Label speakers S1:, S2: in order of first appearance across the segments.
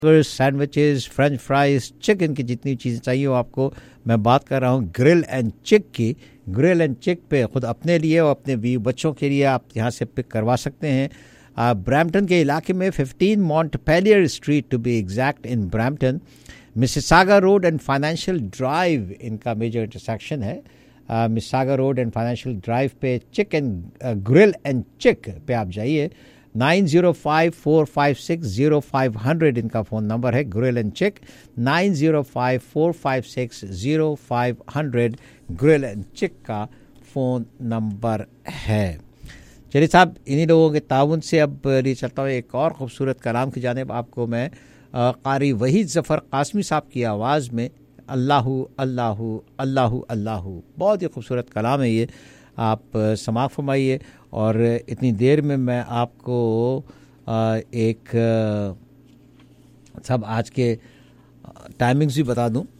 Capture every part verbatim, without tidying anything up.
S1: Sandwiches, French fries, chicken کی جتنی چیزیں چاہیے ہو آپ کو. میں بات کر رہا ہوں گرل اینڈ چک کی. گرل اینڈ چک پہ خود اپنے لیے اور اپنے بیوی بچوں کے لیے آپ یہاں سے پک کروا سکتے ہیں. برامپٹن کے علاقے میں fifteen Montpelier street to be exact in Brampton. Mississauga road and financial drive ان کا میجر انٹرسیکشن ہے. Mississauga road and financial drive پہ chick and grill and chick پہ آپ جائیے. Nine zero five four five six zero five hundred ان کا phone number ہے. Grill and chick nine zero five four five six zero five hundred grill and chick کا phone number ہے. چلیے صاحب, انہی لوگوں کے تعاون سے اب لیے چلتا ہوں ایک اور خوبصورت کلام کی جانب. آپ کو میں قاری وحید ظفر قاسمی صاحب کی آواز میں اللہ اللہ اللہ اللہ, بہت ہی خوبصورت کلام ہے یہ, آپ سماعت فرمائیے. اور اتنی دیر میں میں آپ کو ایک سب آج کے ٹائمنگز بھی بتا دوں.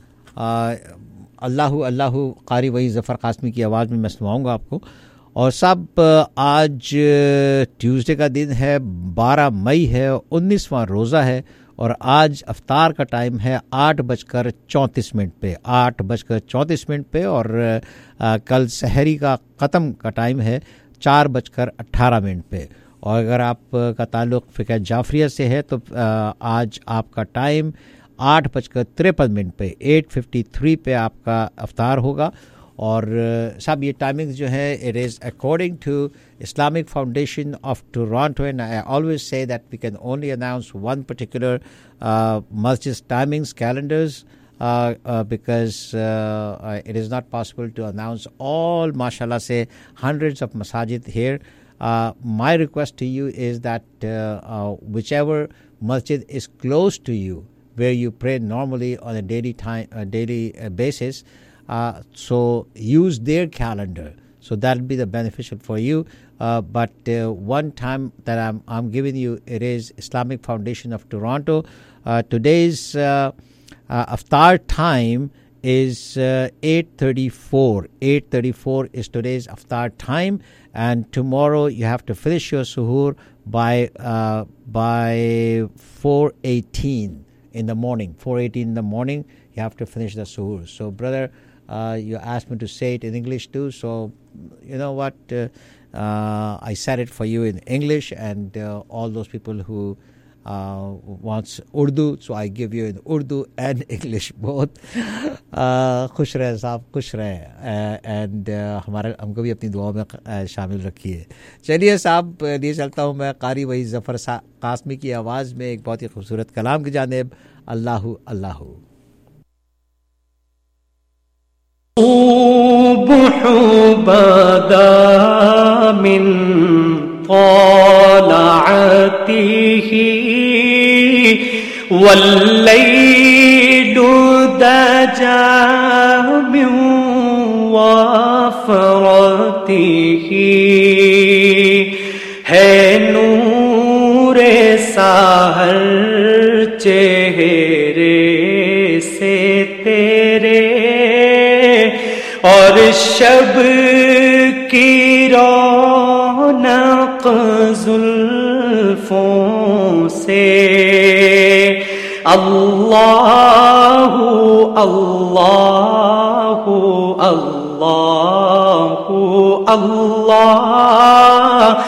S1: اللہ اللہ قاری وحید ظفر قاسمی کی آواز میں میں سنواؤں گا آپ کو. اور سب آج ٹیوزڈے کا دن ہے, بارہ مئی ہے, انیسواں روزہ ہے. اور آج افطار کا ٹائم ہے آٹھ بج کر چونتیس منٹ پہ آٹھ بج کر چونتیس منٹ پہ اور کل سحری کا ختم کا ٹائم ہے چار بج کر اٹھارہ منٹ پہ. اور اگر آپ کا تعلق فقہ جعفریہ سے ہے تو آج آپ کا ٹائم آٹھ بج کر تریپن منٹ پہ ایٹ ففٹی تھری پہ آپ کا افطار ہوگا. اور سب یہ ٹائمنگ جو ہے it is according to Islamic foundation of Toronto, and I always say that we can only announce one particular مسجد timings calendars because it is not possible to announce all ماشاء اللہ سے ہنڈریڈس آف مساجد here. My request to you is that whichever مسجد is close to you where you pray normally on a daily time daily basis. Uh, so use their calendar, so that'll be the beneficial for you. Uh, but uh, one time that I'm I'm giving you, it is Islamic Foundation of Toronto. Uh, today's uh, uh, iftar time is uh, eight thirty-four. eight thirty-four is today's iftar time, and tomorrow you have to finish your suhoor by uh, by four eighteen in the morning. four eighteen in the morning you have to finish the suhoor. So brother, Uh, you asked me to say it in English too, so you know what, uh, uh, I said it for you in English, and uh, all those people who uh, wants Urdu, so I give you in Urdu and English both. خوش رہے صاحب, خوش رہے, and ہمارے ہم کو بھی اپنی دعاؤں میں شامل رکھیے. چلیے صاحب, لیے چلتا ہوں میں قاری وحید ظفر قاسمی کی آواز میں ایک بہت ہی خوبصورت کلام کی جانب. اللہ اللہ.
S2: صبح بدا من طلعته والليل دجى من وفرته ہے نور سحر چہرے سے تیرے, اور شب کی رونق زلفوں سے. اللہ اللہ اللہ اللہ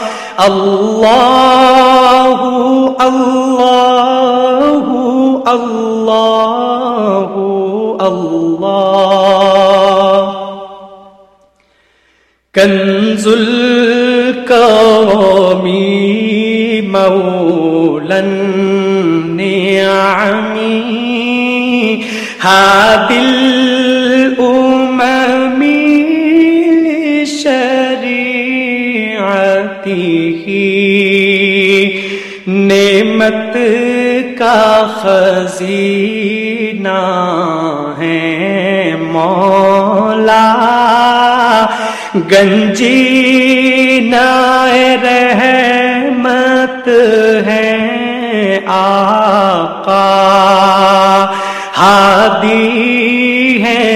S2: اللہ اللہ اللہ اللہ. کنز الکرم مولا النعم هادي الأمم شریعته, نعمت کا خزینہ ہے مولا, گنجینہ رحمت ہے آقا, ہادی ہے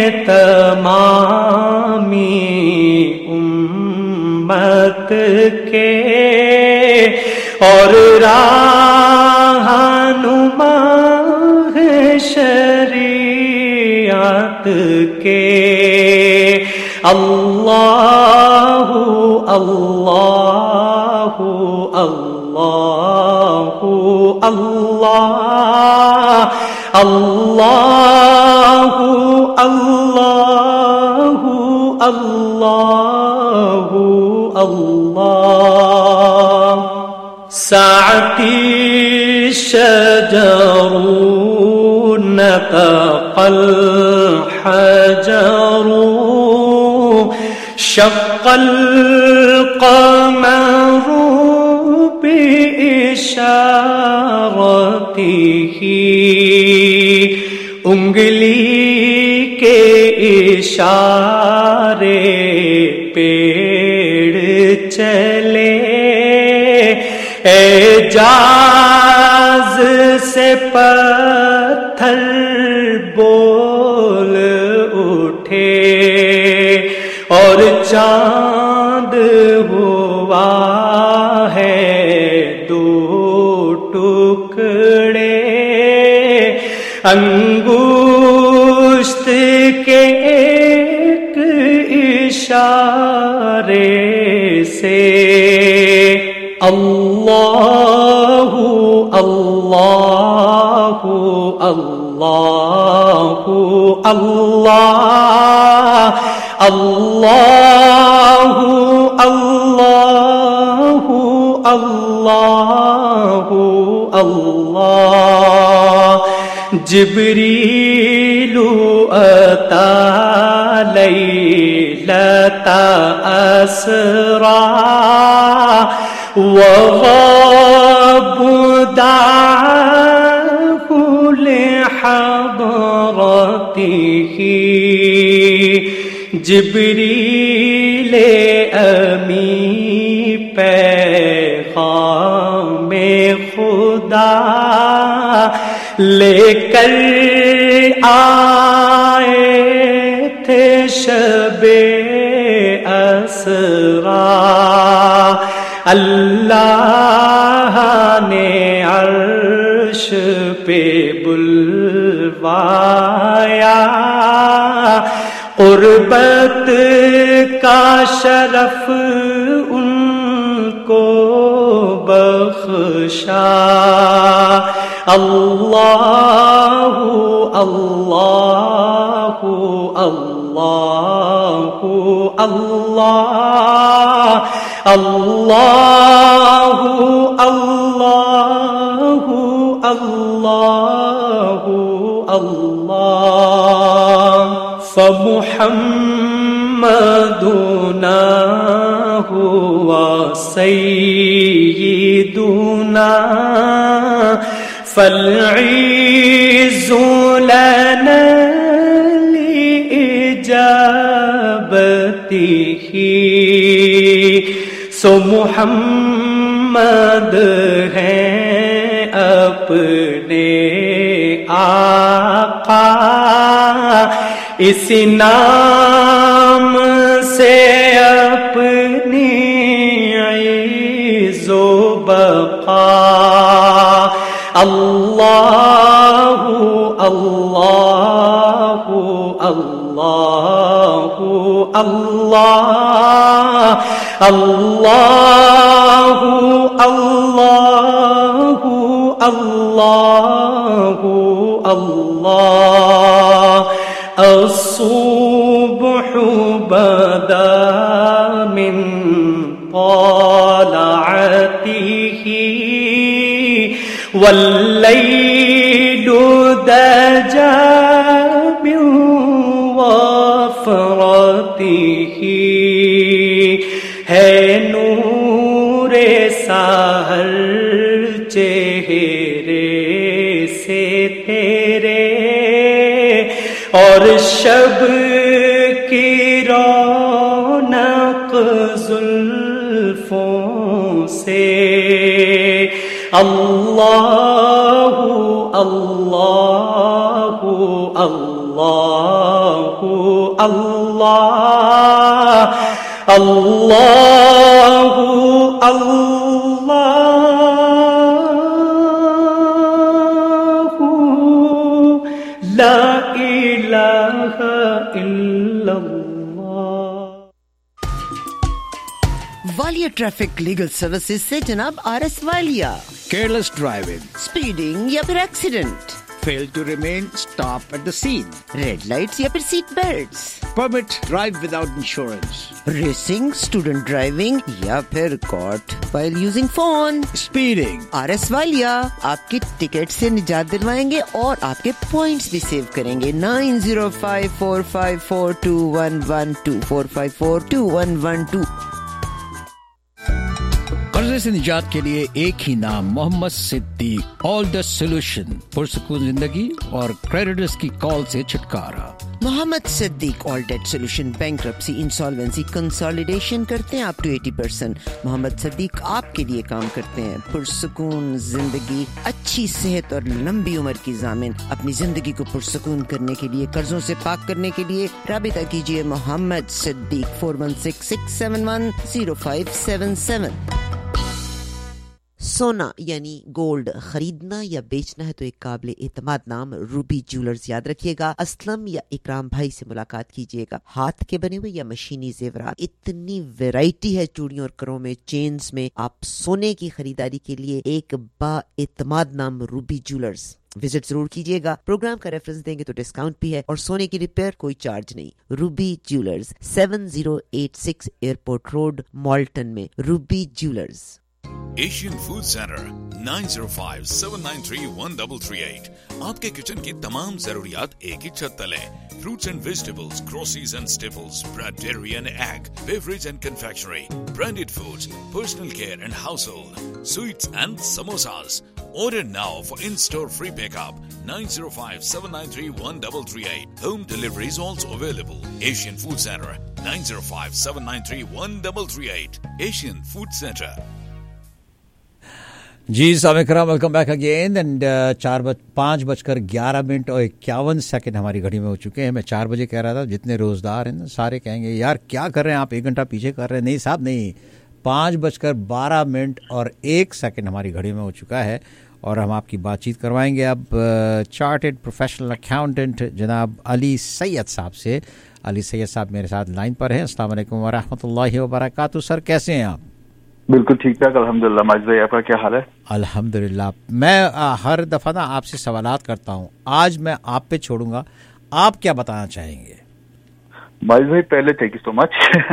S2: تمامی امت کے, اور رہنما شریعت کے اللہ اللہ اللہ اللہ اللہ اللہ اللہ اللہ ساعتی شجر نطق الحجر شق القمر بإشارته انگلی کے اشارے پیڑ چلے اعجاز سے پتھر بول اٹھے اور چاند ہوا ہے دو ٹکڑے انگشت کے ایک اشارے سے اللہ اللہ اللہ اللہ اللہ اللہ اللہ اللہ جبریل اتا لیلۃ اسرا وغاب دعاه لحضرته جبریل امی پیغام خدا لے کر آئے تھے شب اسرا اللہ نے عرش پہ بلوایا قربت کا شرف ان کو بخشا اللہ اللہ اللہ اللہ اللہ اللہ اللہ اللہ فمحمدنا هو سيدنا فالعز لنا لإجابته سو محمد ہیں اپنے آقا اس نام سے اپنی عز و بقا اللہ اللہ اللہ اللہ اللہ اللہ اللہ اللہ الصبح بدا من طلعته والليل دجا من وفرته ہے نور سحر چہرے سے تیرے اور شب کی رونق زلفوں سے اللہ اللہ اللہ اللہ اللہ اللہ لا الہ الا اللہ.
S3: والیہ ٹریفک لیگل سروسز سے جناب R S Walia.
S4: Careless driving,
S3: speeding یا پھر accident,
S4: fail to remain stop at the scene,
S3: red lights یا پھر seat belts,
S4: permit drive without insurance,
S3: racing, student driving یا پھر caught while using phone.
S4: speeding.
S3: R S Walia آپ کی ticket سے نجات دلوائیں گے اور آپ کے پوائنٹس بھی سیو کریں گے. Nine zero five four five four two one one two four five four two one one two.
S4: قرضے سے نجات کے لیے ایک ہی نام, محمد صدیق. آل دا سولوشن, پرسکون زندگی اور کریڈٹرز کی کال سے چھٹکارا.
S3: Muhammad Siddiq all debt solution, bankruptcy, insolvency, consolidation کرتے ہیں up to eighty percent. Muhammad Siddiq آپ کے لیے کام کرتے ہیں. پرسکون زندگی, اچھی صحت اور لمبی عمر کی ضامن. اپنی زندگی کو پرسکون کرنے کے لیے, قرضوں سے پاک کرنے کے لیے رابطہ کیجیے Muhammad Siddiq four one six six seven one zero five seven seven. سونا یعنی گولڈ خریدنا یا بیچنا ہے تو ایک قابل اعتماد نام روبی جیولرز یاد رکھیے گا. اسلم یا اکرام بھائی سے ملاقات کیجیے گا. ہاتھ کے بنے ہوئے یا مشینی زیورات, اتنی ویرائٹی ہے چوڑیوں اور کروں میں, چینز میں. آپ سونے کی خریداری کے لیے ایک با اعتماد نام روبی جیولرز وزٹ ضرور کیجیے گا. پروگرام کا ریفرنس دیں گے تو ڈسکاؤنٹ بھی ہے اور سونے کی ریپیئر کوئی چارج نہیں. Ruby Jewellers, seven zero eight six airport road, Malton میں. Ruby Jewellers.
S5: Asian food centre nine zero five seven nine three one double three eight. آپ کے کچن کی تمام ضروریات ایک ہی چھت تلے. Fruits and vegetables, groceries and staples, bread, dairy and egg, beverage and confectionery, branded foods, personal care and household, sweets and samosas. Order now for in-store free pickup. nine zero five seven nine three one three three eight. Home delivery is also available. Asian Food Center nine zero five seven nine three one three three eight. Asian Food Center.
S1: جی سامعین کرام, welcome back again. And چار بج پانچ بج کر گیارہ minute اور اکیاون سیکنڈ ہماری گھڑی میں ہو چکے ہیں. میں چار بجے کہہ رہا تھا, جتنے روزدار ہیں سارے کہیں گے یار کیا کر رہے ہیں آپ, ایک گھنٹہ پیچھے کر رہے ہیں. نہیں صاحب نہیں, پانچ بج کر بارہ منٹ اور ایک سیکنڈ ہماری گھڑی میں ہو چکا ہے اور ہم آپ کی بات چیت کروائیں گے اب چارٹرڈ پروفیشنل اکاؤنٹنٹ جناب علی سید صاحب سے. علی سید صاحب میرے ساتھ لائن پر ہیں. السلام علیکم ورحمۃ اللہ وبرکاتہ. سر کیسے ہیں آپ؟
S6: بالکل ٹھیک ٹھاک الحمد للہ. ماجد بھائی آپ کا کیا حال ہے؟
S1: الحمد للہ. میں ہر دفعہ نا آپ سے سوالات کرتا ہوں, آج میں آپ پہ چھوڑوں گا, آپ کیا بتانا چاہیں گے؟
S6: ماجد بھائی پہلے تھینک یو سو مچ.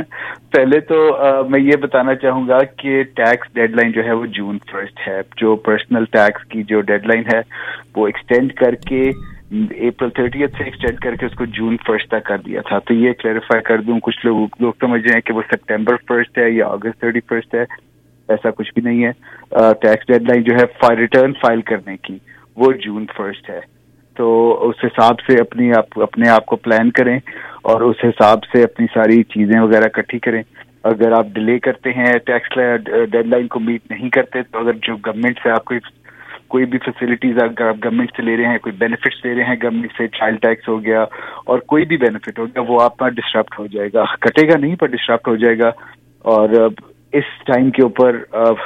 S6: پہلے تو میں یہ بتانا چاہوں گا کہ ٹیکس ڈیڈ لائن جو ہے وہ جون فرسٹ ہے. جو پرسنل ٹیکس کی جو ڈیڈ لائن ہے وہ ایکسٹینڈ کر کے اپریل تھرٹیتھ سے ایکسٹینڈ کر کے اس کو جون فرسٹ تک کر دیا تھا. تو یہ کلیریفائی کر دوں, کچھ لوگ لوگ سمجھ رہے ہیں کہ وہ سپٹمبر فرسٹ ہے یا اگست تھرٹی فرسٹ ہے. ایسا کچھ بھی نہیں ہے. ٹیکس ڈیڈ لائن جو ہے ریٹرن فائل کرنے کی وہ جون فرسٹ ہے. تو اس حساب سے اپنی آپ اپنے آپ کو پلان کریں اور اس حساب سے اپنی ساری چیزیں وغیرہ اکٹھی کریں. اگر آپ ڈیلے کرتے ہیں, ٹیکس ڈیڈ لائن کو میٹ نہیں کرتے, تو اگر جو گورنمنٹ سے آپ کو کوئی بھی فیسلٹیز اگر آپ گورنمنٹ سے لے رہے ہیں, کوئی بینیفٹس لے رہے ہیں گورنمنٹ سے, چائلڈ ٹیکس ہو گیا اور کوئی بھی بینیفٹ ہو گیا, وہ آپ کا ڈسٹرپٹ ہو جائے گا. کٹے گا نہیں پر ڈسٹرپٹ ہو جائے گا. اور اس ٹائم کے اوپر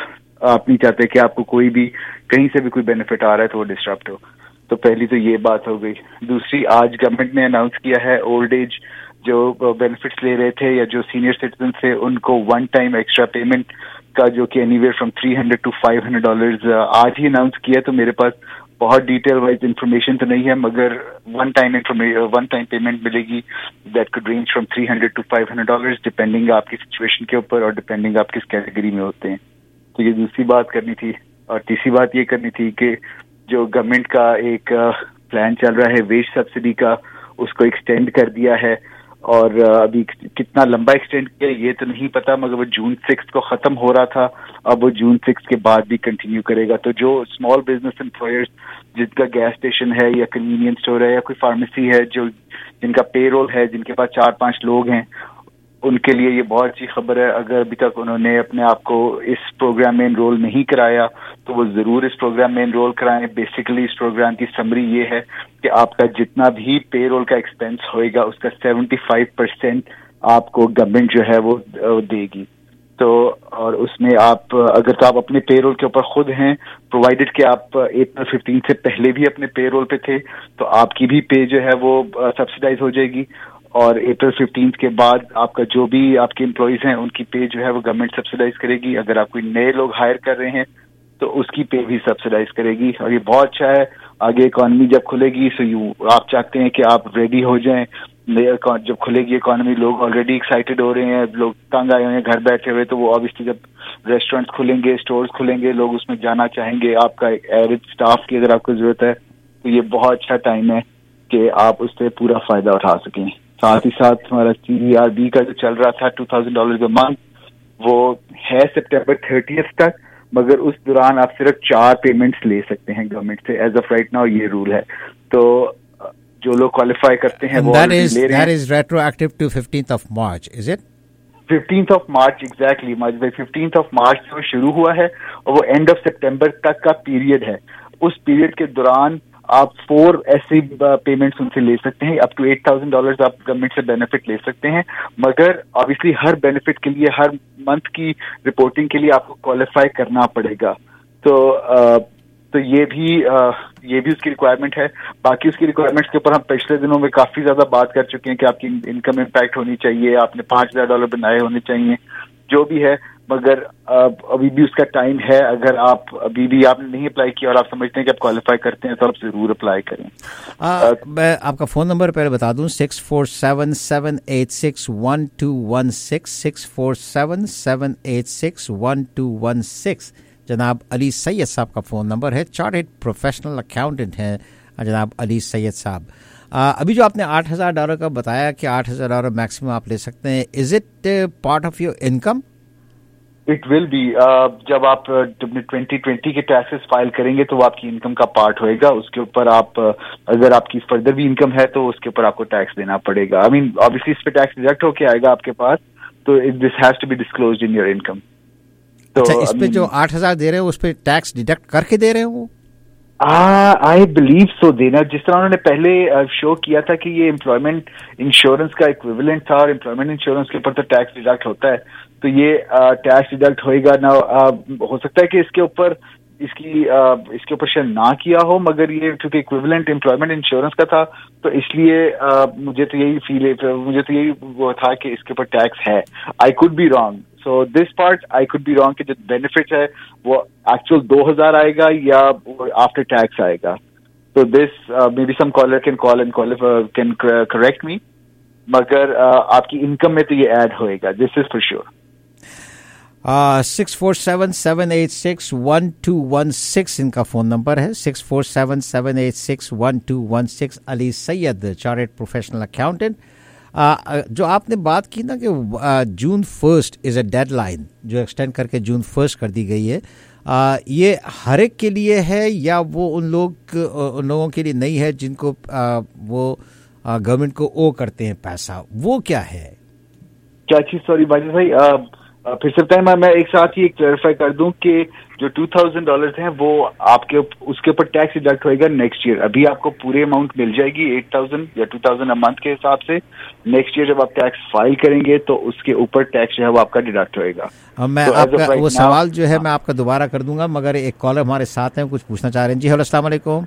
S6: آپ نہیں چاہتے کہ آپ کو کوئی بھی کہیں سے بھی کوئی بینیفٹ آ رہا ہے تو وہ ڈسٹرپٹ ہو. تو پہلی تو یہ بات ہو گئی. دوسری, آج گورنمنٹ نے اناؤنس کیا ہے اولڈ ایج جو بینیفٹس لے رہے تھے یا جو سینئر سٹیزن تھے ان کو ون ٹائم ایکسٹرا پیمنٹ کا جو کہ anywhere from three hundred to five hundred dollars آج ہی اناؤنس کیا. تو میرے پاس بہت ڈیٹیل وائز انفارمیشن تو نہیں ہے, مگر one time one time payment ملے گی that could range from three hundred to five hundred dollars depending آپ کی سچویشن کے اوپر اور ڈپینڈنگ آپ کس کیٹیگری میں ہوتے ہیں. تو یہ دوسری بات کرنی تھی. اور تیسری بات یہ کرنی تھی کہ جو گورنمنٹ کا ایک پلان چل رہا ہے ویج سبسڈی کا, اس کو ایکسٹینڈ کر دیا ہے. اور ابھی کتنا لمبا ایکسٹینڈ کیا یہ تو نہیں پتا, مگر وہ جون سکس کو ختم ہو رہا تھا, اب وہ جون سکس کے بعد بھی کنٹینیو کرے گا. تو جو اسمال بزنس امپلائرز جن کا گیس اسٹیشن ہے یا کنوینئنس اسٹور ہے یا کوئی فارمیسی ہے, جو جن کا پے رول ہے, جن کے پاس چار پانچ لوگ ہیں, ان کے لیے یہ بہت اچھی خبر ہے. اگر ابھی تک انہوں نے اپنے آپ کو اس پروگرام میں انرول نہیں کرایا تو وہ ضرور اس پروگرام میں انرول کرائیں. بیسیکلی اس پروگرام کی سمری یہ ہے کہ آپ کا جتنا بھی پے رول کا ایکسپینس ہوئے گا اس کا سیونٹی فائیو پرسینٹ آپ کو گورنمنٹ جو ہے وہ دے گی. تو اور اس میں آپ اگر تو آپ اپنے پے رول کے اوپر خود ہیں، پرووائڈیڈ کہ آپ اپریل ففٹین سے پہلے بھی اپنے پے رول پہ تھے، تو آپ کی بھی پے جو ہے وہ سبسڈائز ہو جائے گی، اور اپریل ففٹین کے بعد آپ کا جو بھی آپ کے امپلائیز ہیں ان کی پے جو ہے وہ گورنمنٹ سبسڈائز کرے گی. اگر آپ کوئی نئے لوگ ہائر کر رہے ہیں تو اس کی پے بھی سبسڈائز کرے گی، اور یہ بہت اچھا ہے. آگے اکانومی جب کھلے گی سو یو آپ چاہتے ہیں کہ آپ ریڈی ہو جائیں، جب کھلے گی اکانومی لوگ آلریڈی ایکسائٹیڈ ہو رہے ہیں، لوگ تنگ آئے ہوئے ہیں گھر بیٹھے ہوئے، تو وہ آبویسلی جب ریسٹورینٹس کھلیں گے، اسٹورز کھلیں گے، لوگ اس میں جانا چاہیں گے. آپ کا ایوریج اسٹاف کی اگر آپ کو ضرورت ہے تو یہ بہت اچھا ٹائم ہے کہ آپ اس سے پورا فائدہ اٹھا سکیں. ساتھ ہی ساتھ ہمارا سی وی آر بی کا جو چل رہا تھا ٹو تھاؤزینڈ ڈالر منتھ، وہ ہے سپٹمبر تھرٹیتھ تک، مگر اس دوران آپ صرف چار پیمنٹس لے سکتے ہیں گورنمنٹ سے. ایز آف رائٹ ناؤ یہ رول ہے. تو جو لوگ کوالیفائی کرتے ہیں وہ لے رہے ہیں.
S1: That is retroactive to fifteenth of March, is it?
S6: Fifteenth of March exactly Majid بھائی، ففٹینتھ آف مارچ سے وہ شروع ہوا ہے اور وہ اینڈ آف سپٹمبر تک کا پیریڈ ہے. اس پیریڈ کے دوران آپ فور ایسی پیمنٹس ان سے لے سکتے ہیں، up to eight thousand dollars آپ گورنمنٹ سے بینیفٹ لے سکتے ہیں. مگر آبویسلی ہر بینیفٹ کے لیے، ہر منتھ کی رپورٹنگ کے لیے آپ کو کوالیفائی کرنا پڑے گا. تو تو یہ بھی یہ بھی اس کی ریکوائرمنٹ ہے. باقی اس کی ریکوائرمنٹس کے اوپر ہم پچھلے دنوں میں کافی زیادہ بات کر چکے ہیں کہ آپ کی انکم امپیکٹ ہونی چاہیے، آپ نے پانچ ہزار ڈالر بنائے ہونے چاہیے، جو بھی ہے. مگر ابھی بھی اس کا ٹائم ہے. اگر آپ ابھی بھی آپ نے نہیں اپلائی کیا اور آپ سمجھتے ہیں کہ آپ کوالیفائی کرتے ہیں تو آپ ضرور اپلائی کریں.
S1: میں آپ کا فون نمبر پہلے بتا دوں، six four seven seven eight six one two one six six four seven seven eight six one two one six. جناب علی سید صاحب کا فون نمبر ہے. چارٹرڈ پروفیشنل اکاؤنٹنٹ ہیں جناب علی سید صاحب. ابھی جو آپ نے آٹھ ہزار ڈالر کا بتایا کہ آٹھ ہزار ڈالر میکسیمم آپ لے سکتے ہیں، is it part of your income?
S6: It will be. جب آپ ٹوینٹی ٹوینٹی کے ٹیکسز فائل کریں گے تو وہ آپ کی انکم کا پارٹ ہوئے گا. اس کے اوپر آپ اگر آپ کی فردر بھی انکم ہے تو اس کے اوپر آپ کو ٹیکس دینا پڑے گا. آئی مین آبویسلی اس پہ ٹیکس ڈیڈکٹ ہو کے آئے گا آپ کے پاس، تو this has to be disclosed in your income.
S1: اچھا، اس پہ جو آٹھ ہزار دے رہے ہیں اس پہ ٹیکس ڈیڈکٹ کر کے دے رہے ہیں وہ؟
S6: آئی بلیو سو دینا. جس طرح انہوں نے پہلے شو کیا تھا کہ یہ امپلائمنٹ انشورنس کا ایکویولنٹ تھا اور امپلائمنٹ انشورنس کے اوپر تو ٹیکس ڈیڈکٹ ہوتا ہے، تو یہ ٹیکس ڈیڈکٹ ہوئے گا. نہ ہو سکتا ہے کہ اس کے اوپر اس کی اس کے اوپر شاید نہ کیا ہو، مگر یہ کیونکہ ایکویولنٹ امپلائمنٹ انشورنس کا تھا تو اس لیے مجھے تو یہی فیل مجھے تو یہی وہ تھا کہ اس کے اوپر ٹیکس ہے. I could be wrong. So this part I could be wrong کہ جو بینیفٹ ہے وہ ایکچوئل دو ہزار آئے گا یا آفٹر ٹیکس آئے گا. تو this may be some caller can call and can correct me, مگر آپ کی انکم میں تو یہ ایڈ ہوئے گا. This is for sure.
S1: Six four seven seven eight six one two one six ان کا فون نمبر ہے. Six four seven seven eight six one two one six. Ali Syed chartered professional accountant. جو آپ نے بات کی نا کہ June first is a dead line جو ایکسٹینڈ کر کے جون فرسٹ کر دی گئی ہے، یہ ہر ایک کے لیے ہے یا وہ ان لوگ ان لوگوں کے لیے نہیں ہے جن کو وہ گورنمنٹ کو او کرتے ہیں پیسہ؟ وہ کیا ہے؟
S6: کیا چیز؟ سوری باجد بھائی پھر سے بتائیں. میں ایک ساتھ ہی کلیئرفائی کر دوں کہ جو ٹو تھاؤزینڈ ڈالرز ہیں وہ آپ کے اس کے اوپر ٹیکس ڈیڈکٹ ہوئے گا نیکسٹ ایئر. ابھی آپ کو پورے اماؤنٹ مل جائے گی ایٹ تھاؤزینڈ یا ٹو تھاؤزینڈ اے منتھ کے حساب سے. نیکسٹ ایئر جب آپ ٹیکس فائل کریں گے تو اس کے اوپر ٹیکس جو ہے وہ آپ کا ڈیڈکٹ ہوئے گا.
S1: میں آپ کا وہ سوال جو ہے میں آپ کا دوبارہ کر دوں گا، مگر ایک کالر ہمارے ساتھ ہیں کچھ پوچھنا چاہ رہے ہیں. جی ہیلو، السلام علیکم.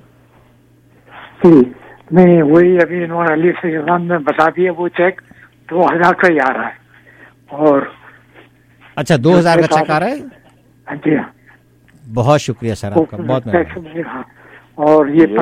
S7: نہیں وہی ابھی انہوں نے علی سے میں بتا دیا، وہ چیک دو ہزار کا ہی آ رہا ہے. اور
S1: اچھا دو ہزار کا چیک آ رہا ہے؟
S7: جی ہاں.
S1: بہت شکریہ سر آپ کا، بہت مہربانی.
S7: اور یہ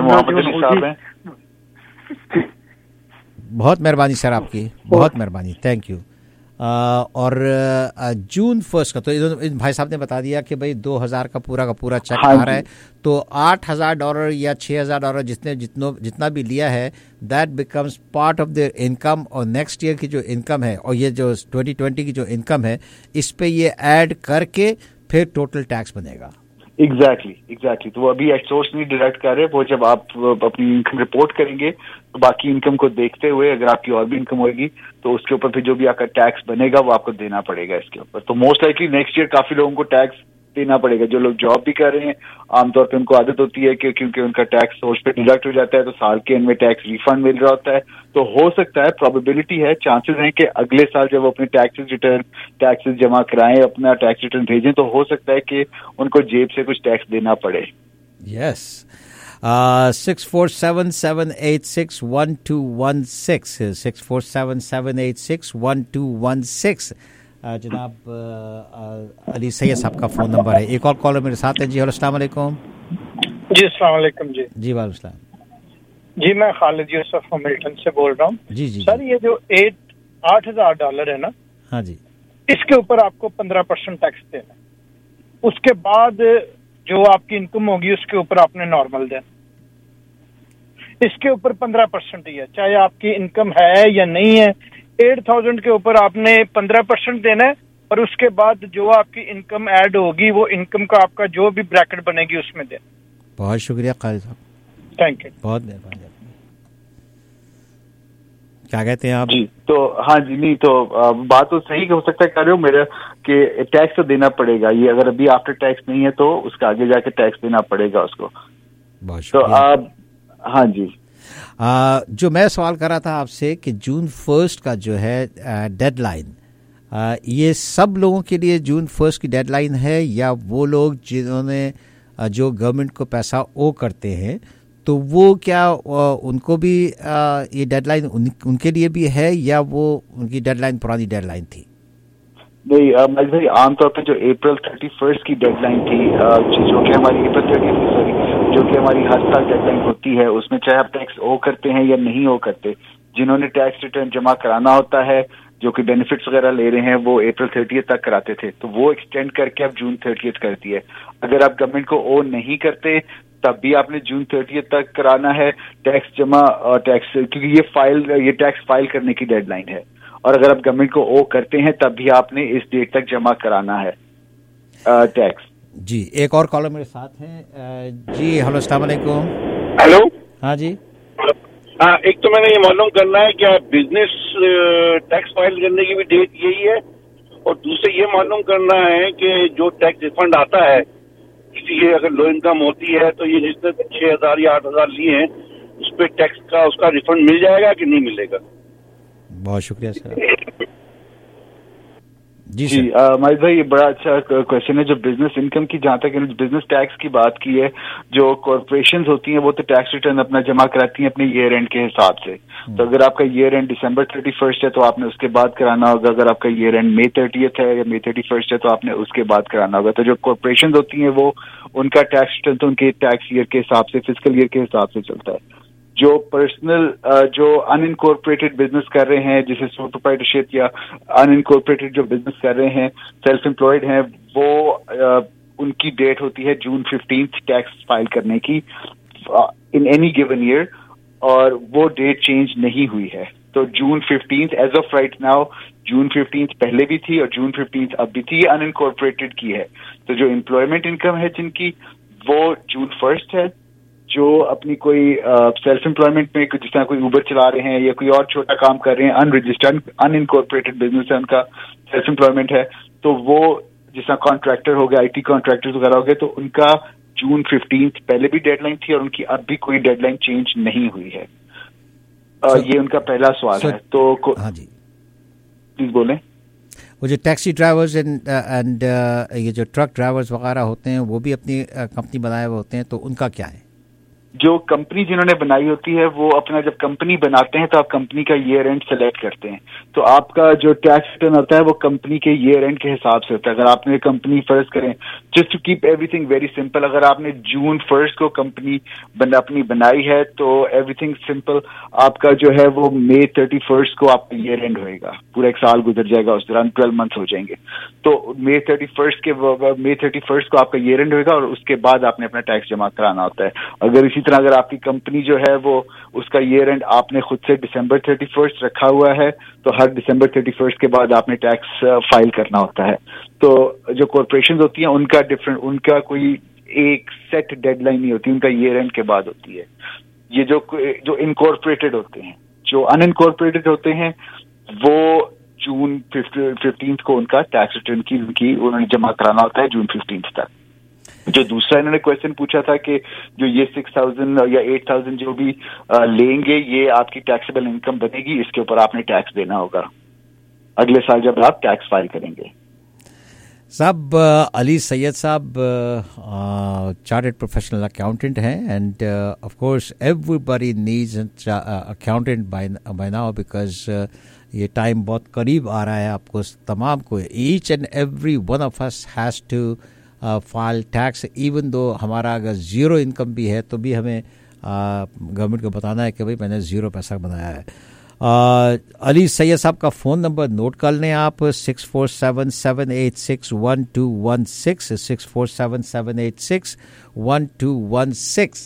S1: بہت مہربانی سر آپ کی، بہت مہربانی، تھینک یو. اور جون فرسٹ کا تو بھائی صاحب نے بتا دیا کہ بھائی دو ہزار کا پورا کا پورا چیک آ رہا ہے، تو آٹھ ہزار ڈالر یا چھ ہزار ڈالر جتنے جتنوں جتنا بھی لیا ہے that becomes part of their income. اور نیکسٹ ایئر کی جو انکم ہے اور یہ جو ٹوئنٹی ٹوئنٹی کی جو انکم ہے اس پہ یہ ایڈ کر کے پھر ٹوٹل ٹیکس بنے گا.
S6: ایگزیکٹلی ایگزیکٹلی تو وہ ابھی ایٹ سورس نہیں ڈیڈکٹ کر رہے. وہ جب آپ اپنی انکم رپورٹ کریں گے تو باقی انکم کو دیکھتے ہوئے اگر آپ کی اور بھی انکم ہوئے گی تو اس کے اوپر پھر جو بھی آپ کا ٹیکس بنے گا وہ آپ کو دینا پڑے گا اس کے اوپر. تو موسٹ لائکلی نیکسٹ ایئر کافی لوگوں کو ٹیکس دینا پڑے گا. جو لوگ جاب بھی کر رہے ہیں عام طور پہ ان کو عادت ہوتی ہے کہ کیونکہ ان کا ٹیکس سورس پہ ڈیڈکٹ ہو جاتا ہے تو سال کے اینڈ میں ٹیکس ریفنڈ مل رہا ہوتا ہے. تو ہو سکتا ہے, پروبیبلٹی ہے, چانسز ہیں کہ اگلے سال جب وہ اپنے ٹیکسز ریٹرن ٹیکسز جمع کرائیں, اپنا ٹیکس ریٹرن بھیجیں, تو ہو سکتا ہے کہ ان کو جیب سے کچھ ٹیکس دینا پڑے.
S1: Yes. Six four seven seven eight six one two one six six four seven seven eight six one two one six جناب علی سید صاحب کا فون نمبر ہے. ایک اور کالر میرے ساتھ ہے. جی ہلو, السلام علیکم.
S8: جی السلام علیکم. جی
S1: جی وعلیکم السلام.
S8: جی میں خالد یوسف ملٹن سے بول رہا ہوں.
S1: جی جی
S8: سر, یہ جو ایٹ آٹھ ہزار ڈالر ہے نا,
S1: ہاں جی,
S8: اس کے اوپر آپ کو پندرہ پرسینٹ ٹیکس دینا. اس کے بعد جو آپ کی انکم ہوگی اس کے اوپر آپ نے نارمل دینا. اس کے اوپر پندرہ پرسینٹ ہی ہے, چاہے آپ کی انکم ہے یا نہیں ہے. ایٹ تھاؤزینڈ کے اوپر آپ نے پندرہ پرسینٹ دینا ہے, اور اس کے بعد جو آپ کی انکم ایڈ ہوگی وہ انکم کا آپ کا جو بھی بریکٹ بنے گی اس میں دینا.
S1: بہت شکریہ خالد صاحب,
S8: تھینک یو,
S1: بہت مہربانی. کیا کہتے ہیں آپ؟
S6: جی تو ہاں جی, نہیں تو بات تو صحیح ہو سکتا ہے کر رہے ہو میرا کہ ٹیکس تو دینا پڑے گا. یہ اگر ابھی آفٹر ٹیکس نہیں ہے تو اس کا آگے جا کے ٹیکس دینا پڑے گا اس کو.
S1: بہت
S6: تو
S1: شکریہ.
S6: آپ ہاں جی,
S1: آ, جو میں سوال کر رہا تھا آپ سے کہ جون فرسٹ کا جو ہے ڈیڈ لائن, یہ سب لوگوں کے لیے جون فرسٹ کی ڈیڈ لائن ہے, یا وہ لوگ جنہوں نے جو گورنمنٹ کو پیسہ او کرتے ہیں تو وہ کیا ان کو بھی یہ ڈیڈ لائن ان کے لیے بھی ہے, یا وہ ان کی ڈیڈ لائن پرانی ڈیڈ لائن تھی؟
S6: نہیں مجھ بھائی, عام طور پہ جو اپریل تھرٹی فرسٹ کی ڈیڈ لائن تھی, جو کہ ہماری اپریل تھرٹی سوری جو کہ ہماری ہر سال ڈیڈ لائن ہوتی ہے, اس میں چاہے آپ ٹیکس او کرتے ہیں یا نہیں او کرتے, جنہوں نے ٹیکس ریٹرن جمع کرانا ہوتا ہے, جو کہ بینیفٹس وغیرہ لے رہے ہیں, وہ اپریل تھرٹیتھ تک کراتے تھے, تو وہ ایکسٹینڈ کر کے اب جون تھرٹیتھ کرتی ہے. اگر آپ گورنمنٹ کو او نہیں کرتے تب بھی آپ نے جون تھرٹیتھ تک کرانا ہے ٹیکس جمع, ٹیکس کیونکہ یہ فائل یہ ٹیکس فائل کرنے کی ڈیڈ لائن ہے. اور اگر آپ گورنمنٹ کو او کرتے ہیں تب بھی آپ نے اس ڈیٹ تک جمع کرانا ہے ٹیکس.
S1: جی ایک اور کالر میرے ساتھ ہیں. جی ہلو, السلام علیکم.
S9: ہیلو,
S1: ہاں جی.
S9: ہاں, ایک تو میں نے یہ معلوم کرنا ہے کہ بزنس ٹیکس فائل کرنے کی بھی ڈیٹ یہی ہے, اور دوسرے یہ معلوم کرنا ہے کہ جو ٹیکس ریفنڈ آتا ہے کسی کے اگر لو انکم ہوتی ہے تو یہ جس نے چھ ہزار یا آٹھ ہزار لیے ہیں اس پہ ٹیکس کا اس کا ریفنڈ مل جائے گا کہ نہیں ملے گا؟
S1: بہت شکریہ سر. جی
S6: جی ماہد بھائی, یہ بڑا اچھا کوشچن ہے. جو بزنس انکم کی, جہاں تک بزنس ٹیکس کی بات کی ہے, جو کارپوریشنز ہوتی ہیں وہ تو ٹیکس ریٹرن اپنا جمع کراتی ہیں اپنے ایئر اینڈ کے حساب سے. تو اگر آپ کا year end December thirty first ہے تو آپ نے اس کے بعد کرانا ہوگا. اگر آپ کا ایئر اینڈ مئی تھرٹیتھ ہے یا مئی تھرٹی فرسٹ ہے تو آپ نے اس کے بعد کرانا ہوگا. تو جو کارپوریشنز ہوتی ہیں وہ ان کا ٹیکس ریٹرن تو ان کے ٹیکس ایئر کے حساب سے, فسکل ایئر کے حساب سے چلتا ہے. جو پرسنل جو ان انکارپوریٹڈ بزنس کر رہے ہیں, جسے سول پروپرائٹرشپ یا ان انکارپوریٹڈ جو بزنس کر رہے ہیں, سیلف امپلائڈ ہیں, وہ ان کی ڈیٹ ہوتی ہے جون ففٹینتھ ٹیکس فائل کرنے کی ان اینی گیون ایئر, اور وہ ڈیٹ چینج نہیں ہوئی ہے. تو June fifteenth as of right now, June fifteenth پہلے بھی تھی اور جون ففٹینتھ اب بھی تھی, یہ ان انکارپوریٹڈ کی ہے. تو جو امپلائمنٹ انکم ہے جن کی, وہ جون فرسٹ ہے. جو اپنی کوئی سیلف امپلائمنٹ میں جس طرح کوئی اوبر چلا رہے ہیں یا کوئی اور چھوٹا کام کر رہے ہیں, unregistered unincorporated business ہے, ان کا سیلف امپلائمنٹ ہے, تو وہ جس طرح کانٹریکٹر ہو گیا, آئی ٹی کانٹریکٹر وغیرہ ہو گئے, تو ان کا جون ففٹینتھ پہلے بھی ڈیڈ لائن تھی اور ان کی اب بھی کوئی ڈیڈ لائن چینج نہیں ہوئی ہے. یہ ان کا پہلا سوال ہے. تو
S1: ہاں جی
S6: پلیز بولیں.
S1: وہ جو ٹیکسی ڈرائیورز اینڈ یہ جو ٹرک ڈرائیورز وغیرہ ہوتے ہیں وہ بھی اپنی کمپنی بنائے ہوئے ہوتے ہیں, تو ان کا کیا ہے؟
S6: جو کمپنی جنہوں نے بنائی ہوتی ہے وہ اپنا جب کمپنی بناتے ہیں تو آپ کمپنی کا ایئر اینڈ سلیکٹ کرتے ہیں, تو آپ کا جو ٹیکس ریٹرن ہوتا ہے وہ کمپنی کے ایئر اینڈ کے حساب سے ہوتا ہے. اگر آپ نے کمپنی فرض کریں, just to keep everything very simple, اگر آپ نے جون فرسٹ کو کمپنی اپنی بنائی ہے تو ایوری تھنگ سمپل, آپ کا جو ہے وہ مئی تھرٹی فرسٹ کو آپ کا ایئر اینڈ ہوئے گا. پورا ایک سال گزر جائے گا, اس دوران ٹویلو منتھس ہو جائیں گے. تو مئی تھرٹی فرسٹ کے مئی تھرٹی فرسٹ کو آپ کا ایئر اینڈ ہوئے گا, اور اس کے بعد آپ نے اپنا ٹیکس جمع کرانا ہوتا ہے. اگر اسی طرح اگر آپ کی کمپنی جو ہے وہ اس کا ایئر اینڈ آپ نے خود سے دسمبر تھرٹی فرسٹ رکھا ہوا ہے, تو ہر دسمبر تھرٹی فرسٹ کے بعد آپ نے ٹیکس فائل کرنا ہوتا ہے. تو جو کارپوریشنز ہوتی ہیں ان کا ڈفرنٹ, ان کا کوئی ایک سیٹ ڈیڈ لائن نہیں ہوتی, ان کا ایئر اینڈ کے بعد ہوتی ہے. یہ جو جو انکارپوریٹڈ ہوتے ہیں, جو ان انکارپوریٹڈ ہوتے ہیں, وہ जून फिफ्टींथ को उनका टैक्स रिटर्न की उनकी उन्होंने जमा कराना होता है जून फिफ्टींथ तक। जो दूसरा इन्होंने क्वेश्चन पूछा था कि जो ये सिक्स थाउजेंड या एट थाउजेंड जो भी आ, लेंगे ये आपकी टैक्सेबल इनकम बनेगी, इसके ऊपर आपने टैक्स देना होगा अगले साल जब आप टैक्स फाइल करेंगे।
S1: साहब अली सैयद साहब चार्टर्ड प्रोफेशनल अकाउंटेंट हैं and of course everybody needs accountant bye bye now because ये टाइम बहुत करीब आ रहा है आपको तमाम को। Each and every one of us has to file tax, even though हमारा अगर ज़ीरो इनकम भी है तो भी हमें गवर्नमेंट uh, को बताना है कि भाई मैंने ज़ीरो पैसा बनाया है। uh, अली सैयद साहब का फ़ोन नंबर नोट कर लें आप, six four seven seven eight six one two one six six four seven seven eight six one two one six.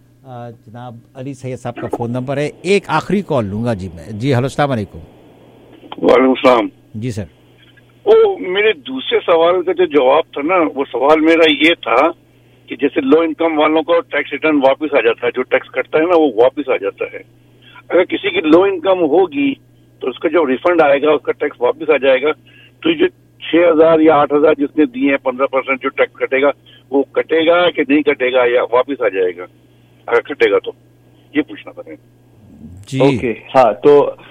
S1: जनाब अली सैयद साहब का फ़ोन नंबर है। एक आखिरी कॉल लूँगा जी मैं। जी हेलो, अस्सलाम वालेकुम।
S9: वालेकुम सलाम।
S1: जी सर।
S9: वो मेरे दूसरे सवाल का जो जवाब था ना, वो सवाल मेरा ये था कि जैसे लो इनकम वालों को टैक्स रिटर्न वापस आ जाता है, जो टैक्स कटता है ना वो वापस आ जाता है। अगर किसी की लो इनकम होगी तो उसका जो रिफंड आएगा उसका टैक्स वापस आ जाएगा, तो जो छह हजार या आठ हजार जिसने दिए हैं पंद्रह परसेंट जो टैक्स कटेगा वो कटेगा कि नहीं कटेगा या वापस आ जाएगा? अगर कटेगा तो ये पूछना था
S6: जी। ओके okay, हाँ तो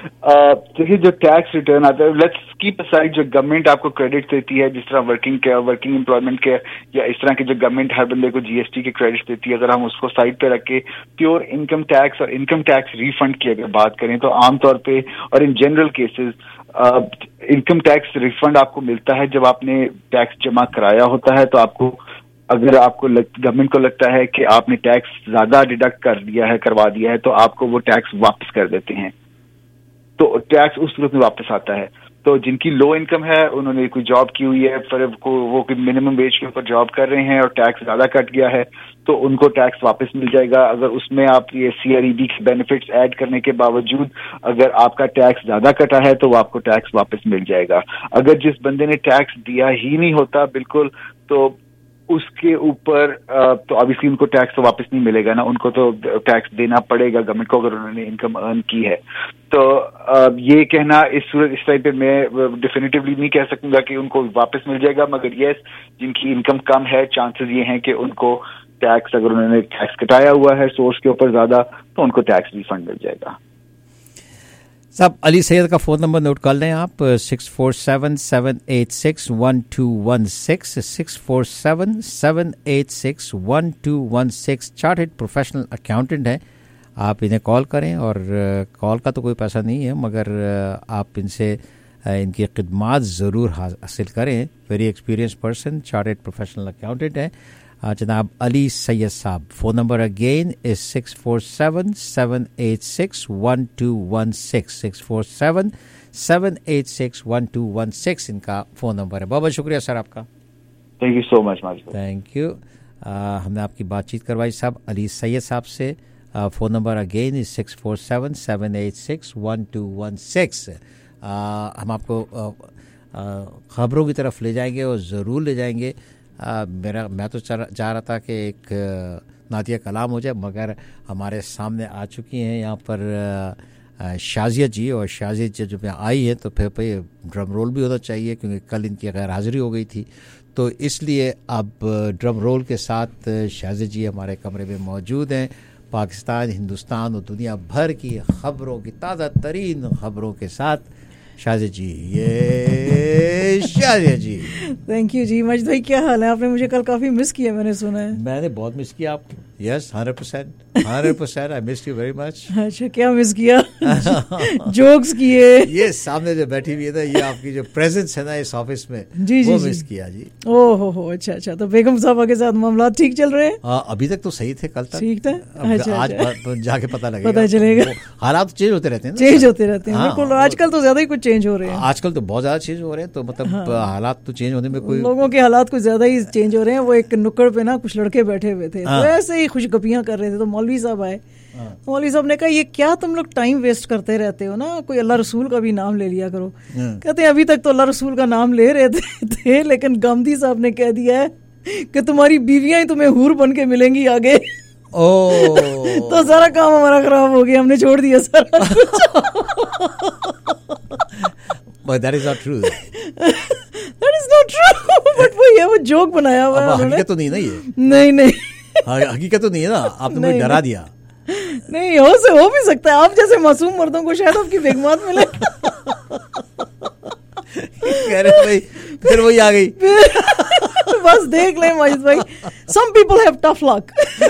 S6: देखिए जो टैक्स रिटर्न आता है, लेट्स कीप असाइड जो गवर्नमेंट आपको क्रेडिट देती है जिस तरह वर्किंग के वर्किंग एम्प्लॉयमेंट के या इस तरह के जो गवर्नमेंट हर बंदे को जीएसटी के क्रेडिट देती है, अगर हम उसको साइड पे रख के प्योर इनकम टैक्स और इनकम टैक्स रिफंड की अगर बात करें तो आमतौर पे और in general cases income tax refund आपको मिलता है जब आपने टैक्स जमा कराया होता है। तो आपको अगर आपको गवर्नमेंट को लगता है कि आपने टैक्स ज्यादा डिडक्ट कर दिया है करवा दिया है तो आपको वो टैक्स वापस कर देते हैं, तो टैक्स उस सूरत में वापस आता है। तो जिनकी लो इनकम है उन्होंने कोई जॉब की हुई है फिर को वो मिनिमम वेज के ऊपर जॉब कर रहे हैं और टैक्स ज्यादा कट गया है तो उनको टैक्स वापस मिल जाएगा। अगर उसमें आप ये सीआरईडी के बेनिफिट्स ऐड करने के बावजूद अगर आपका टैक्स ज्यादा कटा है तो वो आपको टैक्स वापस मिल जाएगा। अगर जिस बंदे ने टैक्स दिया ही नहीं होता बिल्कुल तो उसके ऊपर तो ऑब्वियसली उनको टैक्स तो वापस नहीं मिलेगा ना, उनको तो टैक्स देना पड़ेगा गवर्नमेंट को अगर उन्होंने इनकम अर्न की है। तो ये कहना इस सूरत इस टाइप पे मैं डेफिनेटिवली नहीं कह सकूंगा कि उनको वापस मिल जाएगा, मगर यस जिनकी इनकम कम है चांसेस ये हैं कि उनको टैक्स अगर उन्होंने टैक्स कटाया हुआ है सोर्स के ऊपर ज्यादा तो उनको टैक्स रिफंड मिल जाएगा।
S1: साहब अली सैयद का फ़ोन नंबर नोट कर लें आप, six four seven seven eight six one two one six six four seven seven eight six one two one six. Chartered professional accountant है, आप इन्हें कॉल करें और कॉल का तो कोई पैसा नहीं है मगर आप इनसे इनकी खिदमात ज़रूर हासिल करें। Very experience person, chartered professional accountant है जनाब अली सैयद साहब। Phone number again is six four seven seven eight six one two one six six four seven seven eight six one two one six इनका फ़ोन नंबर है। बहुत बहुत शुक्रिया sir आपका।
S6: Thank you so much.
S1: Thank you. हमने आपकी बातचीत करवाई साहब अली सैयद साहब से। Phone number again is six four seven seven eight six one two one six. हम आपको ख़बरों की तरफ ले जाएंगे और ज़रूर ले जाएंगे। आ, मेरा मैं तो चाह रहा था कि एक नातिया कलाम हो जाए मगर हमारे सामने आ चुकी हैं यहाँ पर शाजिया जी, और शाजिया जी जब यहाँ आई है तो फिर भाई ड्रम रोल भी होना चाहिए क्योंकि कल इनकी गैर हाजिरी हो गई थी, तो इसलिए अब ड्रम रोल के साथ शाजिया जी हमारे कमरे में मौजूद हैं। पाकिस्तान, हिंदुस्तान और दुनिया भर की ख़बरों की ताज़ा तरीन ख़बरों के साथ शाजिया जी। ये शाजिया जी।
S10: थैंक यू जी। मजद भाई क्या हाल है? आपने मुझे कल काफ़ी मिस किया मैंने सुना है।
S1: मैंने बहुत मिस किया आपको। Yes hundred percent hundred percent I miss you very much.
S10: अच्छा क्या मिस किया? जोक्स किए?
S1: ये सामने जो बैठी हुई है ना ये आपकी जो प्रेजेंस है ना इस ऑफिस में
S10: जी जी
S1: वो
S10: जी।
S1: मिस किया जी।
S10: ओह हो हो अच्छा अच्छा। तो बेगम साहबा के साथ मामला ठीक चल रहे हैं?
S1: आ, अभी तक तो सही थे, कल तक
S10: ठीक था। अच्छा,
S1: आज
S10: अच्छा।
S1: जाके पता लगेगा,
S10: पता चलेगा।
S1: हालात चेंज होते रहते हैं ना,
S10: चेंज होते रहते हैं।
S1: हाँ,
S10: बिल्कुल आजकल तो ज्यादा ही कुछ चेंज हो रहे हैं।
S1: आजकल तो बहुत ज्यादा चेंज हो रहे हैं, तो मतलब हाँ। हालात तो चेंज होने में कोई
S10: लोगों के हालात कुछ ज्यादा ही चेंज हो रहे हैं। वो एक नुक्कड़ पे ना कुछ लड़के बैठे हुए थे हाँ। तो ऐसे ही खुशगपियां कर रहे थे तो मौलवी साहब आए। हाँ। मौलवी साहब ने कहा ये क्या तुम लोग टाइम वेस्ट करते रहते हो ना, कोई अल्लाह रसूल का भी नाम ले लिया करो। हाँ। कहते हैं अभी तक तो अल्लाह रसूल का नाम ले रहे थे, थे लेकिन गांधी साहब ने कह दिया है कि तुम्हारी बीवियां ही तुम्हें हूर बन के मिलेंगी आगे।
S1: ओ
S10: तो सारा काम हमारा खराब हो गया, हमने छोड़ दिया सारा
S1: But that is not true.
S10: That is not true. But वो ये वो जोक बनाया हुआ है उन्होंने.
S1: हकीकत तो नहीं ना ये.
S10: नहीं नहीं.
S1: हकीकत तो नहीं है ना. आपने मुझे डरा दिया.
S10: नहीं हो से हो भी सकता है. आप जैसे मासूम मर्दों को शायद आपकी बेगमात मिले.
S1: कह रहे भाई फिर वही आ गई.
S10: बस देख लें माजिद भाई, some people have tough luck.